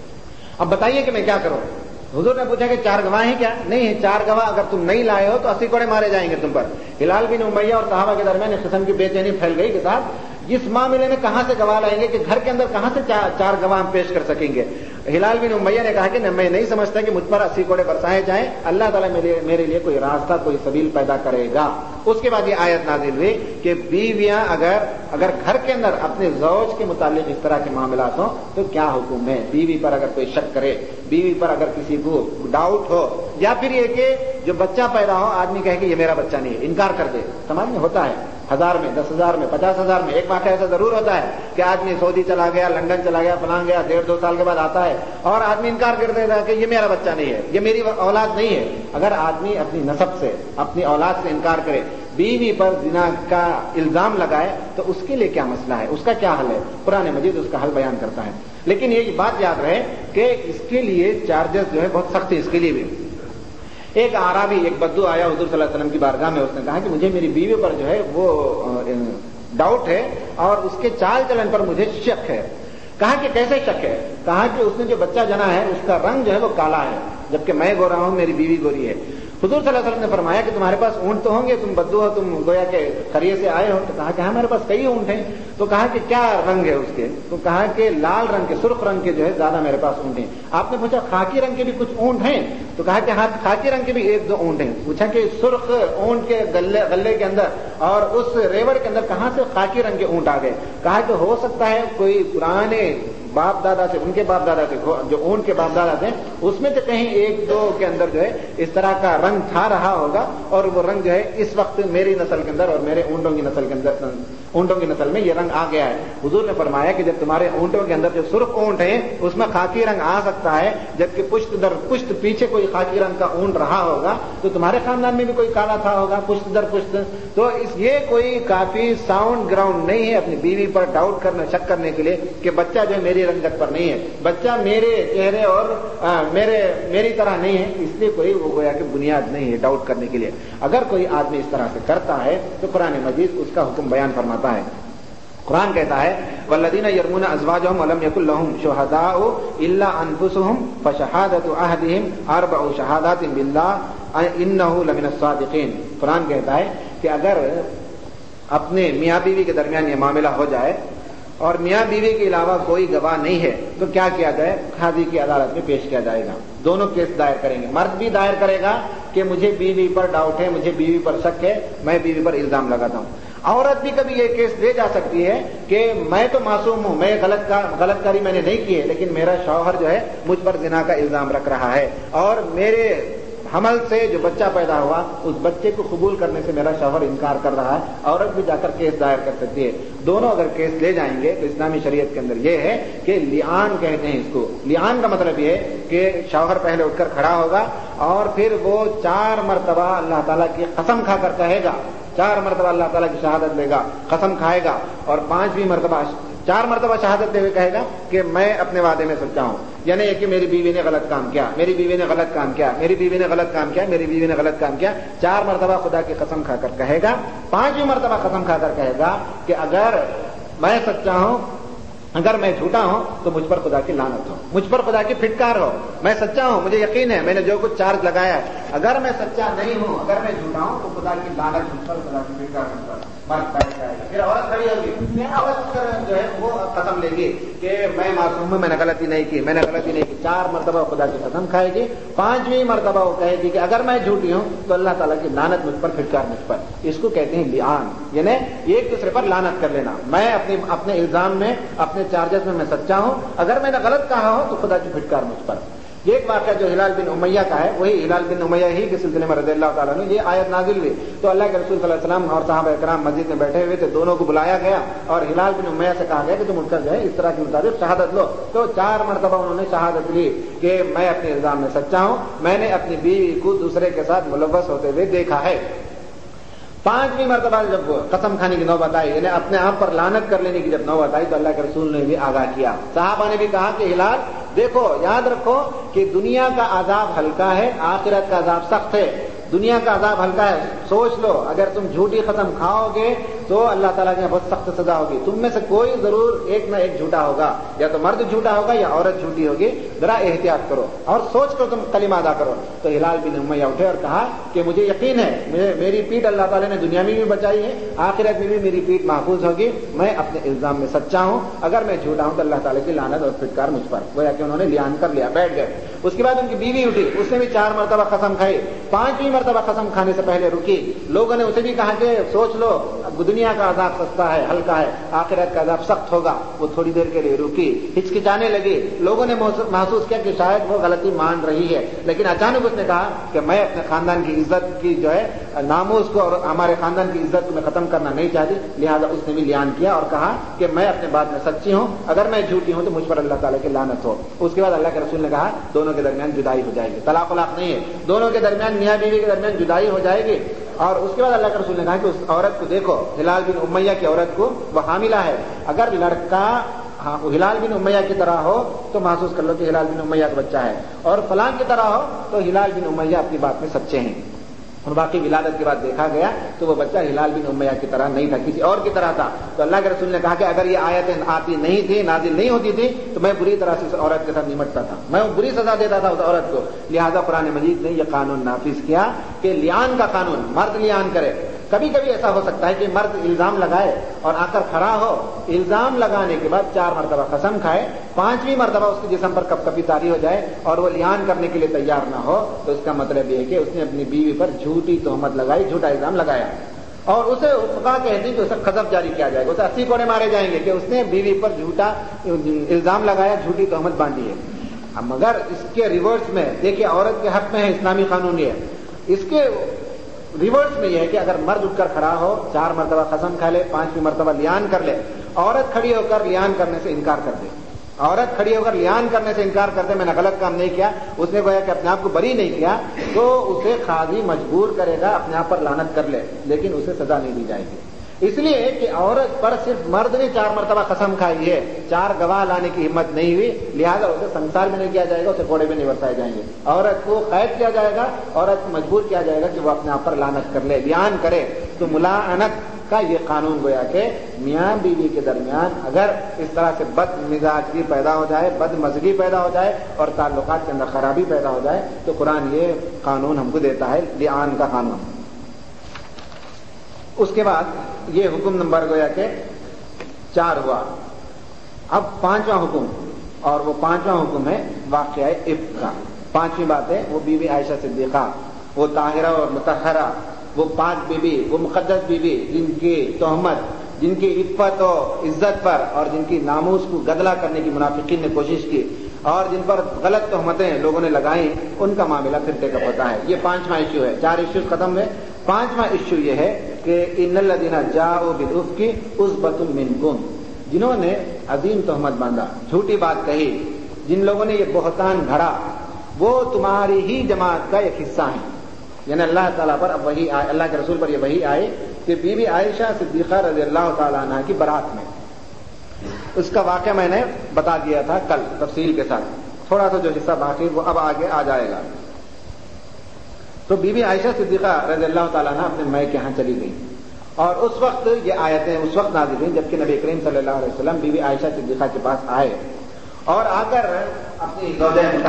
اب بتائیے کہ میں کیا کروں؟ حضور نے پوچھا کہ 4 گواہ ہیں کیا؟ نہیں ہے. 4 گواہ اگر تم نہیں لائے ہو تو 80 کوڑے مارے جائیں گے تم پر. ہلال بن امیہ اور صحابہ کے درمیان اس قسم کی بے چینی پھیل گئی کہ صاحب اس معاملے میں کہاں سے گواہ لائیں گے کہ گھر کے اندر کہاں سے 4 گواہ ہم پیش کر سکیں گے. ہلال بن امیہ نے کہا کہ میں نہیں سمجھتا کہ مجھ پر 80 کوڑے برسائے جائیں، اللہ تعالیٰ میرے لیے کوئی راستہ، کوئی سبیل پیدا کرے گا. اس کے بعد یہ آیت نازل ہوئی کہ بیویاں اگر گھر کے اندر اپنے زوج کے متعلق اس طرح کے معاملات ہوں تو کیا حکم ہے. بیوی پر اگر کوئی شک کرے، بیوی پر اگر کسی کو ڈاؤٹ ہو، یا پھر یہ کہ جو بچہ پیدا ہو آدمی کہے کہ یہ میرا بچہ نہیں ہے، انکار کر دے. سمجھ میں ہوتا ہے 1000 میں 10,000 میں 50,000 میں ایک واقعہ ایسا ضرور ہوتا ہے کہ آدمی سعودی چلا گیا، لندن چلا گیا، فلان گیا، 1.5-2 سال کے بعد آتا ہے اور آدمی انکار کر دیتا ہے کہ یہ میرا بچہ نہیں ہے، یہ میری اولاد نہیں ہے. اگر آدمی اپنی نسب سے، اپنی اولاد سے انکار کرے، بیوی پر زنا کا الزام لگائے تو اس کے لیے کیا مسئلہ ہے، اس کا کیا حل ہے؟ قرآن مجید اس کا حل بیان کرتا ہے. لیکن یہ بات یاد رہے کہ اس کے لیے چارجز جو ہے بہت سخت ہے. اس کے لیے بھی ایک اعرابی، ایک بدو آیا حضور صلی اللہ علیہ وسلم کی بارگاہ میں. اس نے کہا کہ مجھے میری بیوی پر جو ہے وہ ڈاؤٹ ہے اور اس کے چال چلن پر مجھے شک ہے. کہا کہ کیسے شک ہے؟ کہا کہ اس نے جو بچہ جنا ہے اس کا رنگ جو ہے وہ کالا ہے، جبکہ میں گورا ہوں، میری بیوی گوری ہے. حضور صلی اللہ علیہ وسلم نے فرمایا کہ تمہارے پاس اونٹ تو ہوں گے، تم بدو ہو، تم گویا کہ قریے سے آئے ہو. تو کہا کہ ہاں ہمارے پاس کئی اونٹ ہیں. تو کہا کہ کیا رنگ ہے اس کے؟ تو کہا کہ لال رنگ کے، سرخ رنگ کے جو ہے زیادہ میرے پاس اونٹ ہیں. آپ نے پوچھا خاکی رنگ کے بھی کچھ اونٹ ہیں؟ تو کہا کہ ہاں خاکی رنگ کے بھی 1-2 اونٹ ہیں. پوچھا کہ سرخ اونٹ کے غلے کے اندر اور اس ریوڑ کے اندر کہاں سے خاکی رنگ کے اونٹ آ گئے؟ کہا کہ ہو سکتا ہے کوئی پرانے باپ دادا سے، ان کے باپ دادا سے، جو اونٹ کے باپ دادا تھے اس میں سے کہیں 1-2 کے اندر جو ہے اس طرح کا رنگ تھا رہا ہوگا اور وہ رنگ جو ہے اس وقت میری نسل کے اندر اور میرے اونٹوں کی نسل کے اندر، اونٹوں کی نسل میں یہ رنگ آ گیا ہے. حضور نے فرمایا کہ جب تمہارے اونٹوں کے اندر جو سرخ اونٹ ہیں اس میں خاکی رنگ آ سکتا ہے، جبکہ پشت در پشت پیچھے کوئی خاکی رنگ کا اونٹ رہا ہوگا تو تمہارے خاندان میں بھی کوئی کالا تھا ہوگا پشت در پشت. تو یہ کوئی کافی ساؤنڈ گراؤنڈ نہیں ہے اپنی بیوی پر ڈاؤٹ کرنا، شک کرنے کے لیے کہ بچہ جو ہے میری رنگت پر نہیں ہے، بچہ میرے چہرے اور میری طرح نہیں ہے. اس لیے کوئی وہ گویا کہ بنیاد نہیں ہے ڈاؤٹ کرنے کے لیے. اگر کوئی آدمی اس طرح سے کرتا ہے تو قرآن مجید اس کا حکم بیان فرماتا ہے. قرآن کہتا ہے والذین یرمون ازواجہم ولم یکن لہم شہداء الا انفسہم فشہادۃ احدہم 4 شہادات باللہ انہ لمن الصادقین. قرآن کہتا ہے کہ اگر اپنے میاں بیوی کے درمیان یہ معاملہ ہو جائے اور میاں بیوی کے علاوہ کوئی گواہ نہیں ہے تو کیا کیا جائے؟ قاضی کی عدالت میں پیش کیا جائے گا. دونوں کیس دائر کریں گے. مرد بھی دائر کرے گا کہ مجھے بیوی پر ڈاؤٹ ہے، مجھے بیوی پر شک ہے، میں بیوی پر الزام لگاتا ہوں. عورت بھی کبھی یہ کیس لے جا سکتی ہے کہ میں تو معصوم ہوں، میں غلط کاری میں نے نہیں کی ہے، لیکن میرا شوہر جو ہے مجھ پر زنا کا الزام رکھ رہا ہے، اور میرے حمل سے جو بچہ پیدا ہوا اس بچے کو قبول کرنے سے میرا شوہر انکار کر رہا ہے، عورت بھی جا کر کیس دائر کر سکتی ہے۔ دونوں اگر کیس لے جائیں گے تو اسلامی شریعت کے اندر یہ ہے کہ لعان کہتے ہیں اس کو۔ لعان کا مطلب یہ ہے کہ شوہر پہلے اٹھ کر کھڑا ہوگا اور پھر وہ 4 مرتبہ اللہ تعالیٰ کی قسم کھا کر کہے گا، 4 مرتبہ اللہ تعالیٰ کی شہادت لے گا، قسم کھائے گا، اور 5ویں مرتبہ 4 مرتبہ شہادت دے ہوئے کہے گا کہ میں اپنے وعدے میں سچا ہوں، یعنی کہ میری بیوی نے غلط کام کیا، میری بیوی نے غلط کام کیا، میری بیوی نے غلط کام کیا، میری بیوی نے غلط کام کیا، 4 مرتبہ خدا کی قسم کھا کر کہے گا۔ 5ویں مرتبہ قسم کھا کر کہے گا کہ اگر میں سچا ہوں، اگر میں جھوٹا ہوں تو مجھ پر خدا کی لعنت ہو، مجھ پر خدا کی پھٹکار ہو، میں سچا ہوں، مجھے یقین ہے میں نے جو کچھ چارج لگایا ہے، اگر میں سچا نہیں ہوں، اگر میں جھوٹا ہوں تو خدا کی لعنت مجھ پر، خدا کی پھٹکار مجھ پر۔ مرد بیٹھ جائے گا، پھر عورت کھڑی ہوگی، عورت جو ہے وہ قسم لے گی کہ میں معصوم ہوں، میں نے غلطی نہیں کی، میں نے غلطی نہیں کی، 4 مرتبہ خدا کی قسم کھائے گی۔ 5ویں مرتبہ وہ کہے گی کہ اگر میں جھوٹی ہوں تو اللہ تعالیٰ کی لعنت مجھ پر، پھٹکار مجھ پر۔ اس کو کہتے ہیں لعان، یعنی ایک دوسرے پر لعنت کر لینا۔ میں اپنے الزام میں، اپنے چارجز میں سچا ہوں، اگر میں نے غلط کہا ہو تو خدا کی پھٹکار مجھ پر۔ یہ ایک واقعہ جو ہلال بن امیہ کا ہے، وہی ہلال بن امیہ ہی کے سلسلے میں رضی اللہ تعالیٰ عنہ یہ آیت نازل ہوئی تو اللہ کے رسول صلی اللہ علیہ وسلم اور صحابہ کرام مسجد میں بیٹھے ہوئے تھے، دونوں کو بلایا گیا اور ہلال بن امیہ سے کہا گیا کہ تم اٹھ کر جو ہے اس طرح کے مطابق شہادت لو۔ تو 4 مرتبہ انہوں نے شہادت لی کہ میں اپنے الزام میں سچا ہوں، میں نے اپنی بیوی کو دوسرے کے ساتھ ملوث ہوتے ہوئے دیکھا ہے۔ 5ویں مرتبہ جب قسم کھانے کی نوبت آئی، یعنی اپنے آپ پر لعنت کر لینے کی جب نوبت آئی تو اللہ کے رسول نے بھی آگاہ کیا، صحابہ نے بھی کہا کہ ہلال دیکھو، یاد رکھو کہ دنیا کا عذاب ہلکا ہے، آخرت کا عذاب سخت ہے۔ دنیا کا عذاب ہلکا ہے، سوچ لو اگر تم جھوٹی قسم کھاؤ گے تو اللہ تعالیٰ کی بہت سخت سزا ہوگی، تم میں سے کوئی ضرور ایک نہ ایک جھوٹا ہوگا، یا تو مرد جھوٹا ہوگا یا عورت جھوٹی ہوگی، ذرا احتیاط کرو اور سوچ کر تم کلمہ ادا کرو۔ تو ہلال بن امیہ اٹھے اور کہا کہ مجھے یقین ہے میری پیٹھ اللہ تعالیٰ نے دنیا میں بھی بچائی ہے، آخرت میں بھی میری پیٹھ محفوظ ہوگی، میں اپنے الزام میں سچا ہوں، اگر میں جھوٹا ہوں تو اللہ تعالیٰ کی لعنت اور پھٹکار مجھ پر۔ گویا کہ انہوں نے لعان کر لیا، بیٹھ گئے۔ اس کے بعد ان کی بیوی اٹھی، اس نے بھی 4 مرتبہ قسم کھائی، 5ویں مرتبہ قسم کھانے سے پہلے رکی۔ لوگوں نے اسے بھی کہا کہ سوچ لو دنیا کا عذاب سستا ہے، ہلکا ہے، آخرت کا عذاب سخت ہوگا۔ وہ تھوڑی دیر کے لیے رکی، ہچکچانے لگی، لوگوں نے محسوس کیا کہ شاید وہ غلطی مان رہی ہے، لیکن اچانک اس نے کہا کہ میں اپنے خاندان کی عزت کی جو ہے ناموس کو اور ہمارے خاندان کی عزت کو میں ختم کرنا نہیں چاہتی، لہذا اس نے بھی لعان کیا اور کہا کہ میں اپنے بات میں سچی ہوں، اگر میں جھوٹی ہوں تو مجھ پر اللہ تعالیٰ کی لعنت ہو۔ اس کے بعد اللہ کے رسول نے کہا دونوں کے درمیان جدائی ہو جائے گی، طلاق نہیں ہے، دونوں کے درمیان میاں بیوی کے درمیان جدائی ہو جائے گی۔ اور اس کے بعد اللہ کے رسول نے کہا کہ اس عورت کو دیکھو، ہلال بن امیہ کی عورت کو، وہ حاملہ ہے، اگر لڑکا ہلال بن امیہ کی طرح ہو تو محسوس کر لو کہ ہلال بن امیہ کا بچہ ہے، اور فلاں کی طرح ہو تو ہلال بن امیہ اپنی بات میں سچے ہیں۔ اور باقی ولادت کے بعد دیکھا گیا تو وہ بچہ ہلال بن امیہ کی طرح نہیں تھا، کسی اور کی طرح تھا۔ تو اللہ کے رسول نے کہا کہ اگر یہ آیتیں آتی نہیں تھی، نازل نہیں ہوتی تھی تو میں بری طرح سے اس عورت کے ساتھ نمٹتا تھا، میں بری سزا دیتا تھا اس عورت کو۔ لہذا قرآن مجید نے یہ قانون نافذ کیا کہ لعان کا قانون، مرد لعان کرے۔ کبھی کبھی ایسا ہو سکتا ہے کہ مرد الزام لگائے اور آ کر کھڑا ہو، الزام لگانے کے بعد 4 مرتبہ قسم کھائے، 5ویں مرتبہ اس کے جسم پر کپ کپی طاری ہو جائے اور وہ لعان کرنے کے لیے تیار نہ ہو، تو اس کا مطلب یہ ہے کہ اس نے اپنی بیوی پر جھوٹی تہمت لگائی، جھوٹا الزام لگایا، اور اسے فقہا کہتے ہیں کہ اسے قذف جاری کیا جائے گا، اسے 80 کوڑے مارے جائیں گے کہ اس نے بیوی پر جھوٹا الزام لگایا، جھوٹی تہمت باندھی ہے۔ مگر اس کے ریورس میں دیکھیے، عورت کے حق میں ہے اسلامی قانون، یہ اس کے ریورس میں یہ ہے کہ اگر مرد اٹھ کر کھڑا ہو، 4 مرتبہ قسم کھا لے، 5ویں مرتبہ لعان کر لے، عورت کھڑی ہو کر لعان کرنے سے انکار کر دے، عورت کھڑی ہو کر لعان کرنے سے انکار کرتے میں نے غلط کام نہیں کیا، اس نے گویا کہ اپنے آپ کو بری نہیں کیا، تو اسے قاضی مجبور کرے گا اپنے آپ پر لعنت کر لے، لیکن اسے سزا نہیں دی جائے گی۔ اس لیے کہ عورت پر صرف مرد نے 4 مرتبہ قسم کھائی ہے، 4 گواہ لانے کی ہمت نہیں ہوئی، لہذا اسے سنسار میں نہیں کیا جائے گا، اسے کوڑے میں نہیں برسائے جائیں گے، عورت کو قید کیا جائے گا، عورت کو مجبور کیا جائے گا کہ وہ اپنے آپ پر لعنت کر لے، لعان کرے۔ تو ملاعنت کا یہ قانون گویا کہ میاں بیوی کے درمیان اگر اس طرح سے بد مزاجی پیدا ہو جائے، بد مزگی پیدا ہو جائے اور تعلقات کے اندر خرابی پیدا ہو جائے تو قرآن یہ قانون ہم کو دیتا ہے، لعان کا قانون۔ اس کے بعد یہ حکم نمبر گویا کہ 4 ہوا۔ اب 5واں حکم، اور وہ 5واں حکم ہے واقعہ افک کا۔ 5ویں بات ہے وہ بی بی عائشہ صدیقہ، وہ طاہرہ اور مطہرہ وہ پاک بیوی، وہ مقدس بیوی جن کی تہمت، جن کی عفت و عزت پر اور جن کی ناموس کو گدلا کرنے کی منافقین نے کوشش کی اور جن پر غلط تہمتیں لوگوں نے لگائیں، ان کا معاملہ پھر ٹیک اپ ہوتا ہے۔ یہ 5واں ایشو ہے، 4 ایشوز ختم ہوئے۔ 5واں ایشو یہ ہے کہ ان الذین جاءوا بالافک عصبۃ منکم، جنہوں نے عظیم تہمت باندھا، جھوٹی بات کہی، جن لوگوں نے یہ بہتان گھڑا، وہ تمہاری ہی جماعت کا ایک حصہ ہیں۔ یعنی اللہ تعالیٰ پر اب وحی آئے، اللہ کے رسول پر یہ وحی آئے کہ بی بی عائشہ صدیقہ رضی اللہ تعالیٰ عنہ کی برات میں، اس کا واقعہ میں نے بتا دیا تھا کل تفصیل کے ساتھ، تھوڑا سا جو حصہ باقی وہ اب آگے آ جائے گا۔ تو بی بی عائشہ صدیقہ رضی اللہ تعالیٰ عنہ اپنے مائیں کے ہاں چلی گئی، اور اس وقت یہ آیتیں اس وقت نازل ہوئیں جبکہ نبی کریم صلی اللہ علیہ وسلم بی بی عائشہ صدیقہ کے پاس آئے اور آ کر اپنی زوجہ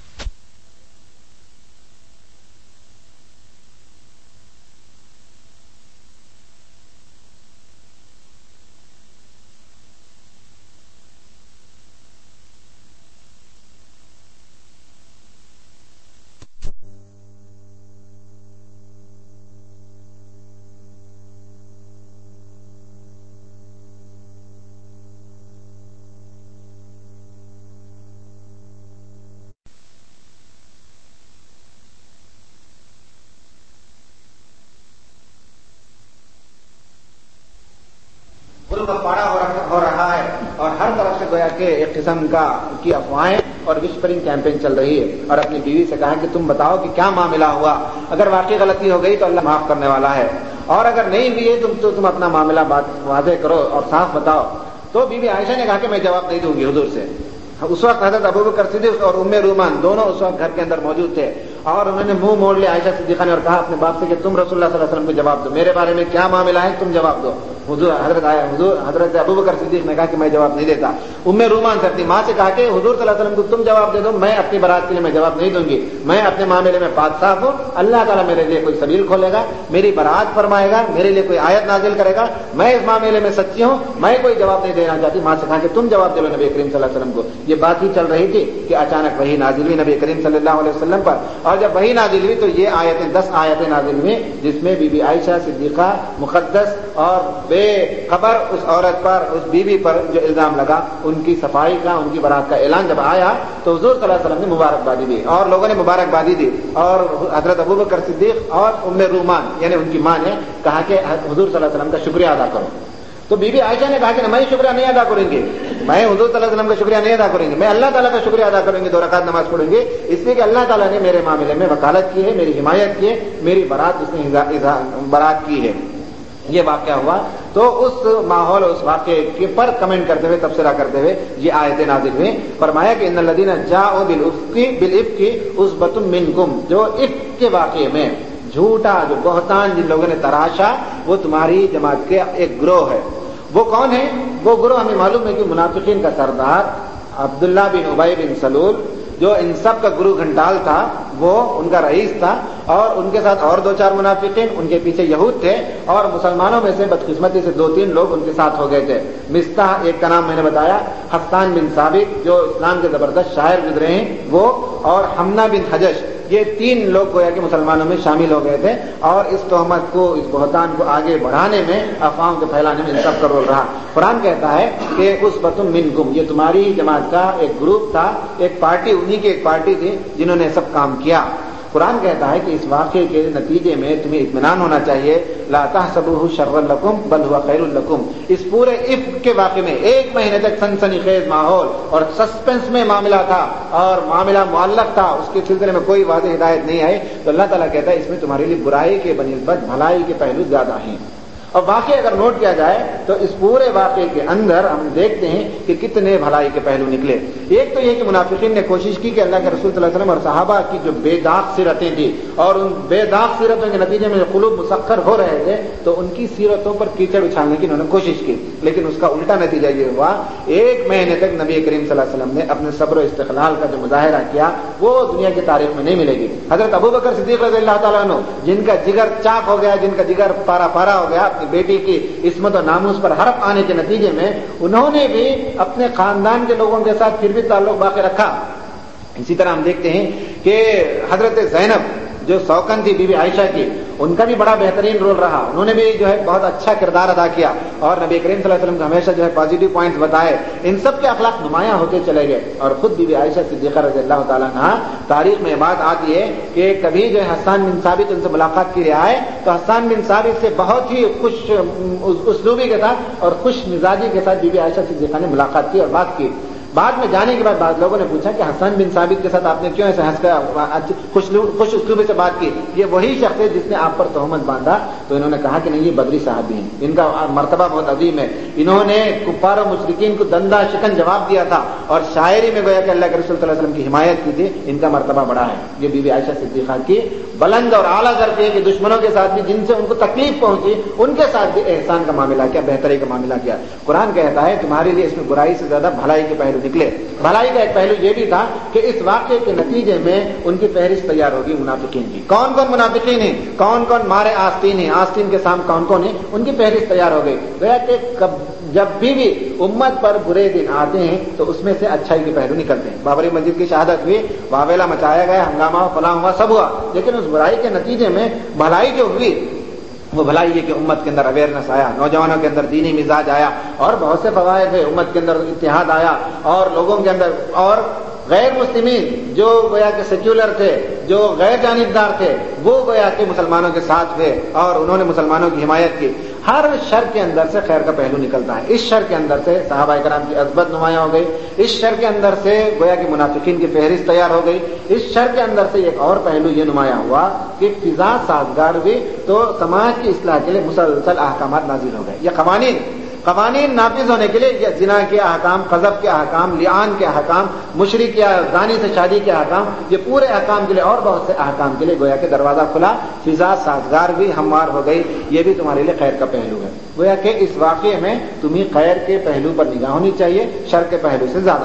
کا پاڑا ہو رہا ہے اور ہر طرف سے گویا کہ ایک قسم کی افواہیں اور وسپرنگ کیمپین چل رہی ہے، اور اپنی بیوی سے کہا کہ تم بتاؤ کہ کیا معاملہ ہوا، اگر واقعی غلطی ہو گئی تو اللہ معاف کرنے والا ہے، اور اگر نہیں بھی ہے تم اپنا معاملہ بات واضح کرو اور صاف بتاؤ۔ تو بی بی عائشہ نے کہا کہ میں جواب نہیں دوں گی حضور سے۔ اس وقت حضرت ابوبکر صدیق اور ام رومان دونوں اس وقت گھر کے اندر موجود تھے، اور انہوں نے منہ موڑ لیا عائشہ صدیقہ نے اور کہا اپنے باپ سے کہ تم رسول اللہ صلی اللہ علیہ وسلم کو جواب دو، میرے بارے میں کیا معاملہ ہے تم جواب دو۔ حضرت ابوبکر صدیق نے کہا کہ میں جواب نہیں دیتا۔ ام رومان سے اپنی ماں سے کہا کہ حضور صلی اللہ علیہ وسلم کو تم جواب دے دو، میں اپنی برات کے لیے میں جواب نہیں دوں گی، میں اپنے معاملے میں پاک صاف ہوں، اللہ تعالیٰ میرے لیے کوئی سبیل کھولے گا، میری برات فرمائے گا، میرے لیے کوئی آیت نازل کرے گا، میں اس معاملے میں سچی ہوں، میں کوئی جواب نہیں دینا چاہتی۔ ماں سے کہا کہ تم جواب دے دو نبی کریم صلی اللہ علیہ وسلم کو۔ یہ بات ہی چل رہی تھی کہ اچانک وحی نازل ہوئی نبی کریم صلی اللہ علیہ وسلم پر، اور جب وحی نازل ہوئی تو یہ آیتیں 10 آیتیں نازل ہوئی جس میں بی بی عائشہ صدیقہ مقدس اور بے خبر اس عورت پر، اس بیوی پر جو الزام لگا، ان کی صفائی کا، ان کی برات کا اعلان جب آیا تو حضور صلی اللہ علیہ وسلم نے مبارکبادی دی اور لوگوں نے مبارکبادی دی، اور حضرت ابوبکر صدیق اور ام رومان یعنی ان کی ماں نے کہا کہ حضور صلی اللہ علیہ وسلم کا شکریہ ادا کرو۔ تو بی بی عائشہ نے کہا کہ میں شکریہ نہیں ادا کروں گی، میں حضور صلی اللہ علیہ وسلم کا شکریہ نہیں ادا کروں گی، میں اللہ تعالیٰ کا شکریہ ادا کروں گی، 2 رکعت نماز پڑھوں گی، اس لیے کہ اللہ تعالیٰ نے میرے معاملے میں وکالت کی ہے، میری حمایت کی ہے، میری برات اس نے برات کی ہے۔ یہ واقعہ ہوا تو اس ماحول اس واقعے کے پر کمنٹ کرتے ہوئے تبصرہ کرتے ہوئے یہ آیتیں نازل ہوئی، فرمایا کہ ان الذین جاءوا بالافک عصبۃ منکم، جو افک کے واقعے میں جھوٹا جو بہتان جن لوگوں نے تراشا وہ تمہاری جماعت کے ایک گروہ ہے۔ وہ کون ہے؟ وہ گروہ ہمیں معلوم ہے کہ منافقین کا سردار عبداللہ بن ابی بن سلول جو ان سب کا گرو گھنٹال تھا، وہ ان کا رئیس تھا، اور ان کے ساتھ اور 2-4 منافقین، ان کے پیچھے یہود تھے، اور مسلمانوں میں سے بدقسمتی سے 2-3 لوگ ان کے ساتھ ہو گئے تھے۔ مستح ایک کا نام میں نے بتایا، حسان بن ثابت جو اسلام کے زبردست شاعر گزرے ہیں وہ، اور حمنا بن حجش، یہ 3 لوگ گویا کہ مسلمانوں میں شامل ہو گئے تھے، اور اس تہمت کو، اس بہتان کو آگے بڑھانے میں، افواہوں کے پھیلانے میں ان سب کا رول رہا۔ قرآن کہتا ہے کہ عصبۃ منکم، یہ تمہاری جماعت کا ایک گروپ تھا، ایک پارٹی، انہی کی ایک پارٹی تھی جنہوں نے سب کام کیا۔ قرآن کہتا ہے کہ اس واقعے کے نتیجے میں تمہیں اطمینان ہونا چاہیے، لا تحسبوه شرا لکم بل هو خیر لکم۔ اس پورے افک کے واقعے میں 1 مہینے تک سنسنی خیز ماحول اور سسپنس میں معاملہ تھا، اور معاملہ معلق تھا، اس کے سلسلے میں کوئی واضح ہدایت نہیں آئی، تو اللہ تعالیٰ کہتا ہے اس میں تمہارے لیے برائی کے بنسبت بھلائی کے پہلو زیادہ ہیں۔ اور واقعی اگر نوٹ کیا جائے تو اس پورے واقعے کے اندر ہم دیکھتے ہیں کہ کتنے بھلائی کے پہلو نکلے۔ ایک تو یہ کہ منافقین نے کوشش کی کہ اللہ کے رسول صلی اللہ علیہ وسلم اور صحابہ کی جو بے داغ سیرتیں تھیں، اور ان بے داغ سیرتوں کے نتیجے میں قلوب مسخر ہو رہے تھے، تو ان کی سیرتوں پر کیچڑ اچھالنے کی انہوں نے کوشش کی، لیکن اس کا الٹا نتیجہ یہ ہوا، 1 مہینے تک نبی کریم صلی اللہ علیہ وسلم نے اپنے صبر و استقلال کا جو مظاہرہ کیا وہ دنیا کی تاریخ میں نہیں ملے گی۔ حضرت ابوبکر صدیق رضی اللہ تعالیٰ عنہ، جن کا جگر چاک ہو گیا، جن کا جگر پارا پارا ہو گیا اپنی بیٹی کی عصمت و ناموس پر حرف آنے کے نتیجے میں، انہوں نے بھی اپنے خاندان کے لوگوں کے ساتھ پھر بھی تعلق باقی رکھا۔ اسی طرح ہم دیکھتے ہیں کہ حضرت زینب جو سوکن تھی بی بی عائشہ کی، ان کا بھی بڑا بہترین رول رہا، انہوں نے بھی جو ہے بہت اچھا کردار ادا کیا، اور نبی کریم صلی اللہ علیہ وسلم کو ہمیشہ جو ہے پازیٹیو پوائنٹس بتائے، ان سب کے اخلاق نمایاں ہوتے چلے گئے۔ اور خود بی بی عائشہ صدیقہ رضی اللہ تعالیٰ عنہا، تاریخ میں بات آتی ہے کہ کبھی جو ہے حسان بن ثابت ان سے ملاقات کی آئے تو حسان بن ثابت سے بہت ہی خوش اسلوبی کے ساتھ اور خوش مزاجی کے ساتھ بی بی عائشہ صدیقہ نے ملاقات کی اور بات کی۔ بعد میں جانے کے بعد بعض لوگوں نے پوچھا کہ حسان بن ثابت کے ساتھ آپ نے کیوں ایسے ہنس کر خوش اسلوبی سے بات کی، یہ وہی شخص ہے جس نے آپ پر تہمت باندھا؟ تو انہوں نے کہا کہ نہیں، یہ بدری صحابی ہیں، ان کا مرتبہ بہت عظیم ہے، انہوں نے کفار و مشرکین کو دندہ شکن جواب دیا تھا اور شاعری میں گویا کہ اللہ کے رسول صلی اللہ علیہ وسلم کی حمایت کی تھی، ان کا مرتبہ بڑا ہے۔ یہ بی بی عائشہ صدیقہ کی بلند اور اعلیٰ درجے کے دشمنوں کے ساتھ بھی جن سے ان کو تکلیف پہنچی ان کے ساتھ بھی احسان کا معاملہ کیا، بہتری کا معاملہ کیا۔ قرآن کہتا ہے تمہارے لیے اس میں برائی سے زیادہ بھلائی کے پہلو نکلے۔ بھلائی کا ایک پہلو یہ بھی تھا کہ اس واقعے کے نتیجے میں ان کی فہرست تیار ہوگی منافقین کی، کون کون منافقین ہیں، کون کون مارے آستین ہیں، آستین کے سام کون کون ہیں، ان کی فہرست تیار ہو گئی۔ گویا کہ جب بھی امت پر برے دن آتے ہیں تو اس میں سے اچھائی کے پہلو نکلتے ہیں۔ بابری مسجد کی شہادت ہوئی، واویلا مچایا گیا، ہنگامہ فلاں ہوا، سب ہوا، لیکن اس برائی کے نتیجے میں بھلائی جو ہوئی وہ بھلائی ہے کہ امت کے اندر اویئرنس آیا، نوجوانوں کے اندر دینی مزاج آیا، اور بہت سے فوائد ہیں، امت کے اندر اتحاد آیا، اور لوگوں کے اندر، اور غیر مسلمین جو گویا کہ سیکولر تھے، جو غیر جانبدار تھے، وہ گویا کہ مسلمانوں کے ساتھ ہوئے اور انہوں نے مسلمانوں کی حمایت کی۔ ہر شر کے اندر سے خیر کا پہلو نکلتا ہے۔ اس شر کے اندر سے صحابہ کرام کی عظمت نمایاں ہو گئی، اس شر کے اندر سے گویا کہ منافقین کی فہرست تیار ہو گئی، اس شر کے اندر سے ایک اور پہلو یہ نمایاں ہوا کہ فضا سازگار ہوئی تو سماج کی اصلاح کے لیے مسلسل احکامات نازل ہو گئے۔ یہ قوانین نافذ ہونے کے لیے یہ زنا کے احکام، قذف کے احکام، لعان کے احکام، مشرک یا زانی سے شادی کے احکام، یہ پورے احکام کے لیے اور بہت سے احکام کے لیے گویا کہ دروازہ کھلا، فضا سازگار بھی ہموار ہو گئی۔ یہ بھی تمہارے لیے خیر کا پہلو ہے۔ گویا کہ اس واقعے میں تمہیں خیر کے پہلو پر نگاہ ہونی چاہیے، شر کے پہلو سے زیادہ۔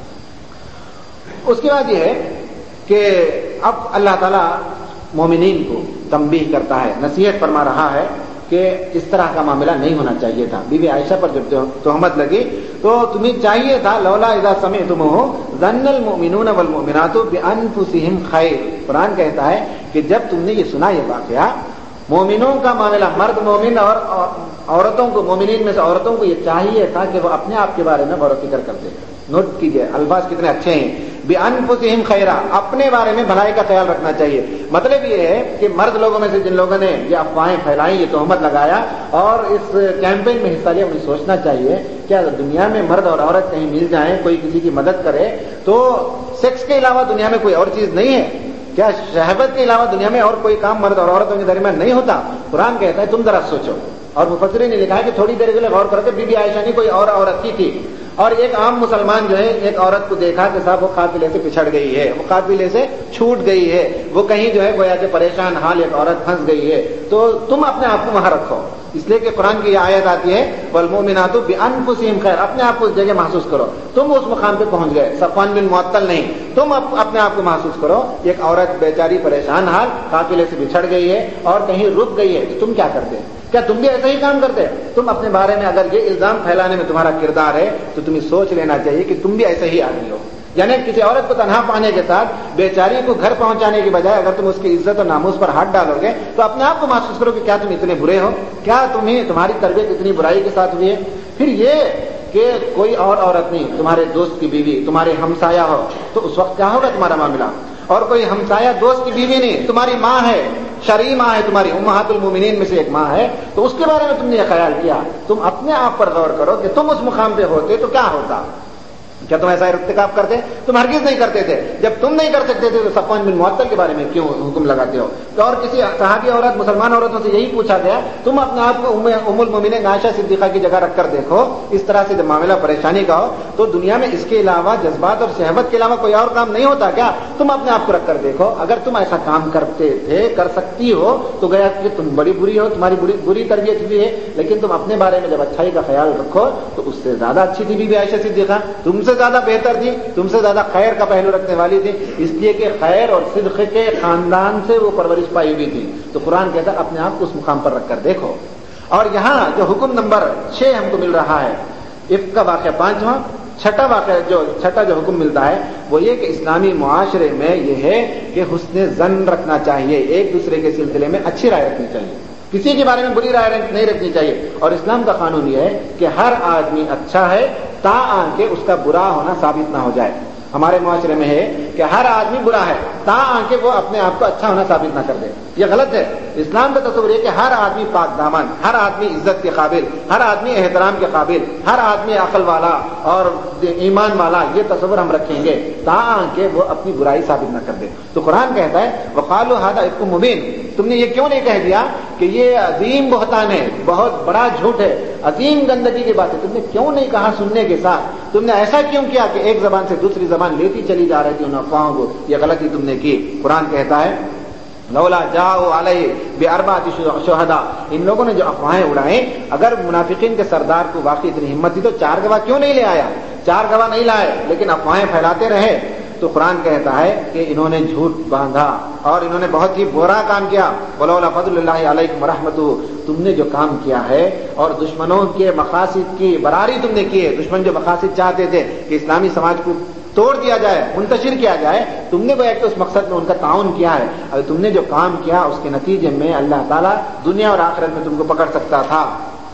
اس کے بعد یہ ہے کہ اب اللہ تعالیٰ مومنین کو تنبیہ کرتا ہے، نصیحت فرما رہا ہے کہ اس طرح کا معاملہ نہیں ہونا چاہیے تھا۔ بی بی عائشہ پر جب تہمت لگی تو تمہیں چاہیے تھا، لولا اذا سمعتموہ ظن المؤمنون والمؤمنات بانفسہم خیر۔ قرآن کہتا ہے کہ جب تم نے یہ سنا یہ واقعہ، مومنوں کا معاملہ، مرد مومن اور عورتوں کو، مومنین میں سے عورتوں کو یہ چاہیے تھا کہ وہ اپنے آپ کے بارے میں غور و فکر کرتے۔ نوٹ کیجئے الفاظ کتنے اچھے ہیں، بِأَنفُسِهِمْ خَيْرًا، اپنے بارے میں بھلائی کا خیال رکھنا چاہیے۔ مطلب یہ ہے کہ مرد لوگوں میں سے جن لوگوں نے یہ افواہیں پھیلائیں، یہ تہمت لگایا اور اس کیمپین میں حصہ لیا، انہیں سوچنا چاہیے کیا دنیا میں مرد اور عورت کہیں مل جائیں، کوئی کسی کی مدد کرے تو سیکس کے علاوہ دنیا میں کوئی اور چیز نہیں ہے؟ کیا شہوت کے علاوہ دنیا میں اور کوئی کام مرد اور عورتوں کے درمیان نہیں ہوتا؟ قرآن کہتا ہے تم ذرا سوچو۔ اور مفسرین نے لکھا ہے کہ تھوڑی دیر کے لیے غور کرو کہ بی بی عائشہ نہیں، کوئی اور عورت کی تھی، اور ایک عام مسلمان جو ہے ایک عورت کو دیکھا کہ صاحب وہ قافلے سے پچھڑ گئی ہے، وہ قافلے سے چھوٹ گئی ہے، وہ کہیں جو ہے گویا کہ پریشان حال ایک عورت پھنس گئی ہے، تو تم اپنے آپ کو وہاں رکھو۔ اس لیے کہ قرآن کی یہ آیت آتی ہے والمؤمنات بانفسہم خیر، اپنے آپ کو اس جگہ محسوس کرو، تم اس مقام پہ پہنچ گئے، صفوان بن معطل نہیں، تم اپنے آپ کو محسوس کرو، ایک عورت بیچاری پریشان حال قافلے سے بچھڑ گئی ہے اور کہیں رک گئی ہے، تو تم کیا کرتے؟ کیا تم بھی ایسا ہی کام کرتے؟ تم اپنے بارے میں اگر یہ الزام پھیلانے میں تمہارا کردار ہے تو تمہیں سوچ لینا چاہیے کہ تم بھی ایسے ہی آدمی ہو۔ یعنی کسی عورت کو تنہا پانے کے ساتھ بیچاری کو گھر پہنچانے کی بجائے اگر تم اس کی عزت و ناموس پر ہاتھ ڈالو گے تو اپنے آپ کو محسوس کرو کہ کیا تم اتنے برے ہو، کیا تمہاری تربیت اتنی برائی کے ساتھ ہوئی ہے۔ پھر یہ کہ کوئی اور عورت نہیں، تمہارے دوست کی بیوی، تمہارے ہمسایہ ہو، تو اس وقت کیا ہوگا تمہارا معاملہ؟ اور کوئی ہمسایہ دوست کی بیوی نہیں، تمہاری ماں ہے، شرعی ماں ہے، تمہاری امہات المومنین میں سے ایک ماں ہے، تو اس کے بارے میں تم نے یہ خیال کیا؟ تم اپنے آپ پر غور کرو کہ تم اس مقام پہ ہوتے تو کیا ہوتا؟ کیا تم ایسا ارتکاب کرتے؟ تم ہرگز نہیں کرتے تھے۔ جب تم نہیں کر سکتے تھے تو صفوان بن معطل کے بارے میں کیوں حکم لگاتے ہو؟ تو اور کسی صحابی عورت، مسلمان عورتوں سے یہی پوچھا گیا، تم اپنے آپ کو ام المومنین عائشہ صدیقہ کی جگہ رکھ کر دیکھو، اس طرح سے جب معاملہ پریشانی کا ہو تو دنیا میں اس کے علاوہ جذبات اور شہوت کے علاوہ کوئی اور کام نہیں ہوتا کیا؟ تم اپنے آپ کو رکھ کر دیکھو، اگر تم ایسا کام کرتے تھے، کر سکتی ہو، تو گیا کہ تم بڑی بری ہو، تمہاری بری تربیت ہوئی ہے، لیکن تم اپنے بارے میں جب اچھائی کا خیال رکھو تو اس سے زیادہ اچھی تھی بی بی عائشہ صدیقہ، تم سے زیادہ بہتر تھی، تم سے زیادہ خیر کا پہلو رکھنے والی تھی، اس لیے کہ خیر اور صدق کے خاندان سے وہ پرورش پائی ہوئی تھی۔ تو قرآن کہتا ہے اپنے آپ کو اس مقام پر رکھ کر دیکھو۔ اور یہاں جو حکم نمبر 6 ہم کو مل رہا ہے، عفق کا واقعہ 5واں، چھٹا جو حکم ملتا ہے وہ یہ کہ اسلامی معاشرے میں یہ ہے کہ حسن ظن رکھنا چاہیے، ایک دوسرے کے سلسلے میں اچھی رائے رکھنی چاہیے، کسی کے بارے میں بری رائے نہیں رکھنی چاہیے. اور اسلام کا قانون یہ ہے کہ ہر آدمی اچھا ہے تاآں کہ اس کا برا ہونا ثابت نہ ہو جائے. ہمارے معاشرے میں ہے کہ ہر آدمی برا ہے تاآں کہ وہ اپنے آپ کو اچھا ہونا ثابت نہ کر دے. یہ غلط ہے. اسلام کا تصور ہے کہ ہر آدمی پاک دامن، ہر آدمی عزت کے قابل، ہر آدمی احترام کے قابل، ہر آدمی عقل والا اور ایمان والا. یہ تصور ہم رکھیں گے تاآں کہ وہ اپنی برائی ثابت نہ کر دے. تو قرآن کہتا ہے وقالوا ھذا افک مبین، تم نے یہ کیوں نہیں کہہ دیا کہ یہ عظیم بہتان ہے، بہت بڑا جھوٹ ہے، عظیم گندگی کی بات ہے. تم نے کیوں نہیں کہا سننے کے ساتھ؟ تم نے ایسا کیوں کیا کہ ایک زبان سے دوسری زبان لیتی چلی جا رہی تھی ان افواہوں کو؟ یہ غلطی تم نے کی. قرآن کہتا ہے لولا جاءوا علیہ باربعۃ شہداء، ان لوگوں نے جو افواہیں اڑائیں، اگر منافقین کے سردار کو واقعی اتنی ہمت تھی تو 4 گواہ کیوں نہیں لے آیا؟ 4 گواہ نہیں لائے لیکن افواہیں پھیلاتے رہے. تو قرآن کہتا ہے کہ انہوں نے جھوٹ باندھا اور انہوں نے بہت ہی برا کام کیا. ولولا فضل اللہ علیکم ورحمتہ، تم نے جو کام کیا ہے اور دشمنوں کے مقاصد کی براری تم نے کی ہے. دشمن جو مقاصد چاہتے تھے کہ اسلامی سماج کو توڑ دیا جائے، منتشر کیا جائے، تم نے ایک تو اس مقصد میں ان کا تعاون کیا ہے. اور تم نے جو کام کیا اس کے نتیجے میں اللہ تعالیٰ دنیا اور آخرت میں تم کو پکڑ سکتا تھا.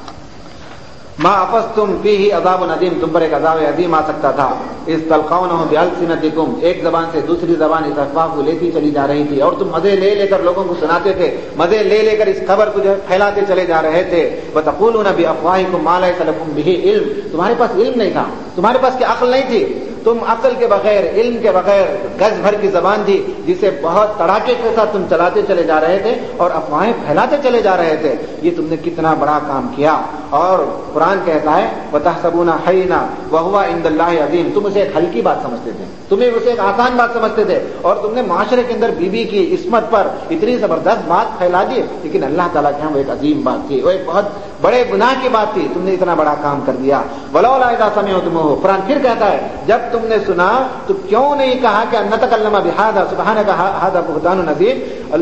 ما افستم فیہ عذاب عظیم، تم پر ایک عذاب عظیم آ سکتا تھا. اذ تلقونہ بألسنتکم، ایک زبان سے دوسری زبان اس افواہ کو لیتی چلی جا رہی تھی اور تم مزے لے لے کر لوگوں کو سناتے تھے، مزے لے لے کر اس خبر کو جو پھیلاتے چلے جا رہے تھے. وتقولون بافواہکم ما لیس لکم بہ علم، تمہارے پاس علم نہیں تھا، تمہارے پاس کیا عقل نہیں تھی، تم عقل کے بغیر، علم کے بغیر گز بھر کی زبان تھی جسے بہت تڑاکے کے ساتھ تم چلاتے چلے جا رہے تھے اور افواہیں پھیلاتے چلے جا رہے تھے. یہ تم نے کتنا بڑا کام کیا. اور قرآن کہتا ہے وَتَحْسَبُونَ حَيِّنًا وَهُوَ عِندَ اللَّهِ عَظِيمٌ، تم اسے ایک ہلکی بات سمجھتے تھے، تمہیں اسے ایک آسان بات سمجھتے تھے اور تم نے معاشرے کے اندر بیوی کی عصمت پر اتنی زبردست بات پھیلا دی، لیکن اللہ تعالیٰ کے ہاں وہ ایک عظیم بات تھی، وہ ایک بہت بڑے گناہ کی بات تھی. تم نے اتنا بڑا کام کر دیا. وَلَوْلَا إِذَا سَمِعْتُمُوهُ، قرآن پھر کہتا ہے جب تم نے سنا تو کیوں نہیں کہا کہ نتکلم بہذا سبحانک ھذا بہتان عظیم،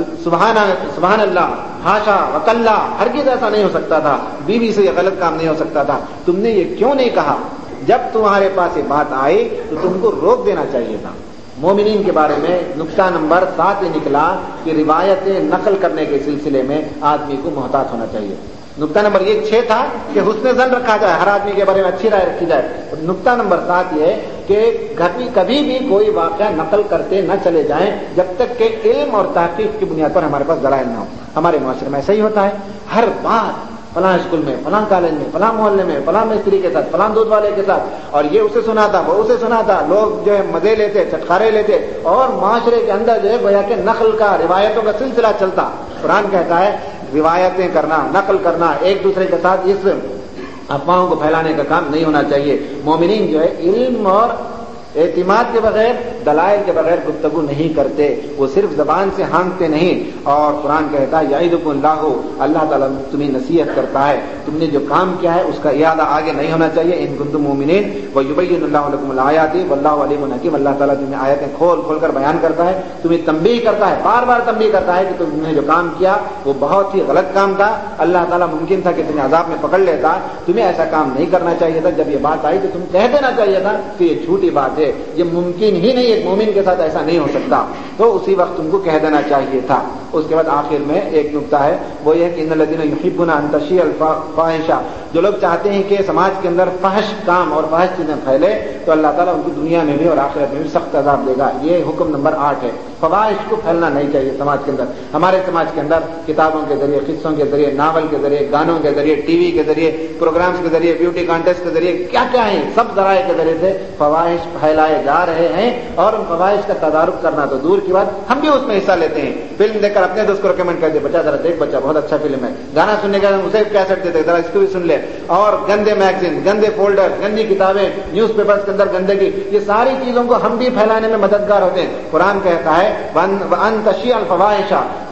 سبحان اللہ، ہاشا وکلا، ہرگز ایسا نہیں ہو سکتا تھا، بیوی سے یہ غلط کام نہیں ہو سکتا تھا. تم نے یہ کیوں نہیں کہا؟ جب تمہارے پاس یہ بات آئی تو تم کو روک دینا چاہیے تھا. مومنین کے بارے میں نقطہ نمبر 7 نکلا کہ روایتیں نقل کرنے کے سلسلے میں آدمی کو محتاط ہونا چاہیے. نقطہ نمبر 6 تھا کہ حسن ظن رکھا جائے، ہر آدمی کے بارے میں اچھی رائے رکھی جائے. نقطہ نمبر 7 یہ ہے کہ کبھی بھی کوئی واقعہ نقل کرتے نہ چلے جائیں جب تک کہ علم اور تحقیق کی بنیاد پر ہمارے پاس دلائل نہ ہو. ہمارے معاشرے میں ایسا ہی ہوتا ہے، ہر بات فلاں اسکول میں، فلاں کالج میں، فلاں محلے میں، فلاں مستری کے ساتھ، فلاں دودھ والے کے ساتھ، اور یہ اسے سنا تھا، وہ اسے سنا تھا. لوگ جو ہے مزے لیتے، چٹخارے لیتے اور معاشرے کے اندر جو ہے گویا کہ نقل کا، روایتوں کا سلسلہ چلتا. قرآن کہتا ہے روایتیں کرنا، نقل کرنا، ایک دوسرے کے ساتھ اس افواہوں کو پھیلانے کا کام نہیں ہونا چاہیے. مومنین جو ہے علم اور اعتماد کے بغیر، دلائل کے بغیر گفتگو نہیں کرتے، وہ صرف زبان سے ہانکتے نہیں. اور قرآن کہتا ہے یعظکم اللہ، اللہ تعالیٰ تمہیں نصیحت کرتا ہے، تم نے جو کام کیا ہے اس کا ارادہ آگے نہیں ہونا چاہیے. ان کنتم مؤمنین ویبین اللہ لکم الآیات واللہ علیم حکیم، اللہ تعالیٰ تمہیں آیتیں کھول کھول کر بیان کرتا ہے، تمہیں تنبیہ کرتا ہے، بار بار تنبیہ کرتا ہے کہ تم نے جو کام کیا وہ بہت ہی غلط کام تھا. اللہ تعالیٰ ممکن تھا کہ تمہیں عذاب میں پکڑ لیتا، تمہیں ایسا کام نہیں کرنا چاہیے تھا. جب یہ بات آئی تو تم کہہ دینا چاہیے تھا کہ یہ جھوٹی بات ہے، یہ ممکن ہی نہیں، ایک مومن کے ساتھ ایسا نہیں ہو سکتا، تو اسی وقت تم کو کہہ دینا چاہیے تھا. اس کے بعد آخر میں ایک نقطہ ہے، وہ یہ کہ ان الذین یحبون ان تشیع الفاحشہ، جو لوگ چاہتے ہیں کہ سماج کے اندر فحش کام اور فحش چیزیں پھیلے تو اللہ تعالیٰ ان کو دنیا میں بھی اور آخرت میں بھی سخت عذاب دے گا. یہ حکم نمبر 8 ہے. فواحش کو پھیلنا نہیں چاہیے سماج کے اندر. ہمارے سماج کے اندر کتابوں کے ذریعے، قصوں کے ذریعے، ناول کے ذریعے، گانوں کے ذریعے، ٹی وی کے ذریعے، پروگرامز کے ذریعے، بیوٹی کانٹیسٹ کے ذریعے، کیا کیا ہے، سب ذرائع کے ذریعے سے فواحش پھیلائے جا رہے ہیں. اور ان فواحش کا تدارک کرنا تو دور کی بات، ہم بھی اس میں حصہ لیتے ہیں. فلم دیکھ کر اپنے دوست کو ریکمینڈ کر دے، بچہ ذرا دیکھ، بچہ بہت اچھا فلم ہے. گانا سننے کا اسے کیسٹ دیتے، ذرا اس کو بھی سن لے. اور گندے میگزین، گندے فولڈر، گندی کتابیں، نیوز پیپرز کے اندر گندگی، یہ ساری چیزوں کو ہم بھی پھیلانے میں مددگار ہوتے ہیں. قرآن کہتا ہے وَأَن تَشِيعَ الْفَوَاحِشَ،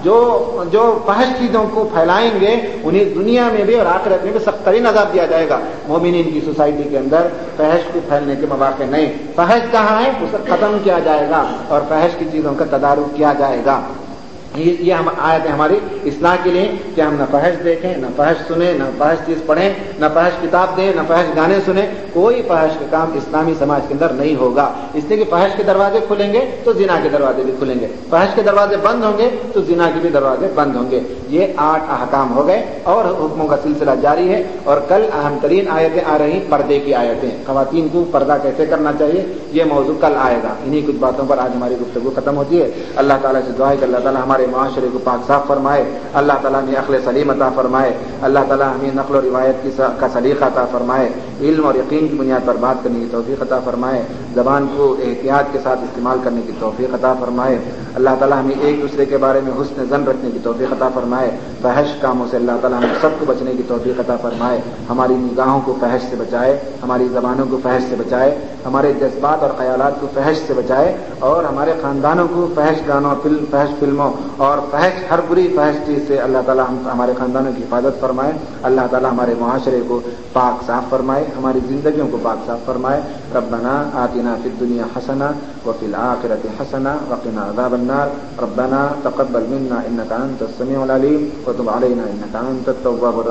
جو فحش چیزوں کو پھیلائیں گے انہیں دنیا میں بھی اور آخرت میں بھی سخت ترین عذاب دیا جائے گا. مومنین کی سوسائٹی کے اندر فحش کو پھیلنے کے مواقع نہیں. فحش کہاں ہے اسے ختم کیا جائے گا اور فحش کی چیزوں کا تدارک کیا جائے گا. یہ ہم آیتیں ہماری اصلاح کے لیے کہ ہم نہ فحش دیکھیں، نہ فحش سنیں، نہ فحش چیز پڑھیں، نہ فحش کتاب دیں، نہ فحش گانے سنیں. کوئی فحش کا کام اسلامی سماج کے اندر نہیں ہوگا. اس لیے کہ فحش کے دروازے کھلیں گے تو زنا کے دروازے بھی کھلیں گے، فحش کے دروازے بند ہوں گے تو زنا کے بھی دروازے بند ہوں گے. یہ 8 احکام ہو گئے اور حکموں کا سلسلہ جاری ہے. اور کل اہم ترین آیتیں آ رہی پردے کی آیتیں، خواتین کو پردہ کیسے کرنا چاہیے یہ موضوع کل آئے گا. انہی کچھ باتوں پر آج ہماری گفتگو ختم ہوتی ہے. اللہ تعالیٰ سے دعا ہے کہ اللہ تعالیٰ ہمارے معاشرے کو پاک صاف فرمائے، اللہ تعالیٰ ہمیں عقل سلیم عطا فرمائے، اللہ تعالیٰ ہمیں نقل و روایت کا سلیقہ عطا فرمائے، علم اور یقین کی بنیاد پر بات کرنے کی توفیق عطا فرمائے، زبان کو احتیاط کے ساتھ استعمال کرنے کی توفیق عطا فرمائے. اللہ تعالیٰ ہمیں ایک دوسرے کے بارے میں حسن ظن رکھنے کی توفیق عطا فرمائے. فحش کاموں سے اللہ تعالیٰ ہمیں سب کو بچنے کی توفیق عطا فرمائے. ہماری نگاہوں کو فحش سے بچائے، ہماری زبانوں کو فحش سے بچائے، ہمارے جذبات اور خیالات کو فحش سے بچائے، اور ہمارے خاندانوں کو فحش گانوں، فحش فلموں اور فحش ہر بری فحش چیز سے اللہ تعالیٰ ہمارے خاندانوں کی حفاظت فرمائے. اللہ تعالیٰ ہمارے معاشرے کو پاک صاف فرمائے، ہماری زندگیوں کو پاک صاف فرمائے. ربنا آتنا فی الدنیا حسنہ وفی الآخرۃ حسنہ وقنا عذاب النار. ربنا تقبل منا انک انت السمیع العلیم وتب علینا انک انت التواب الرحیم.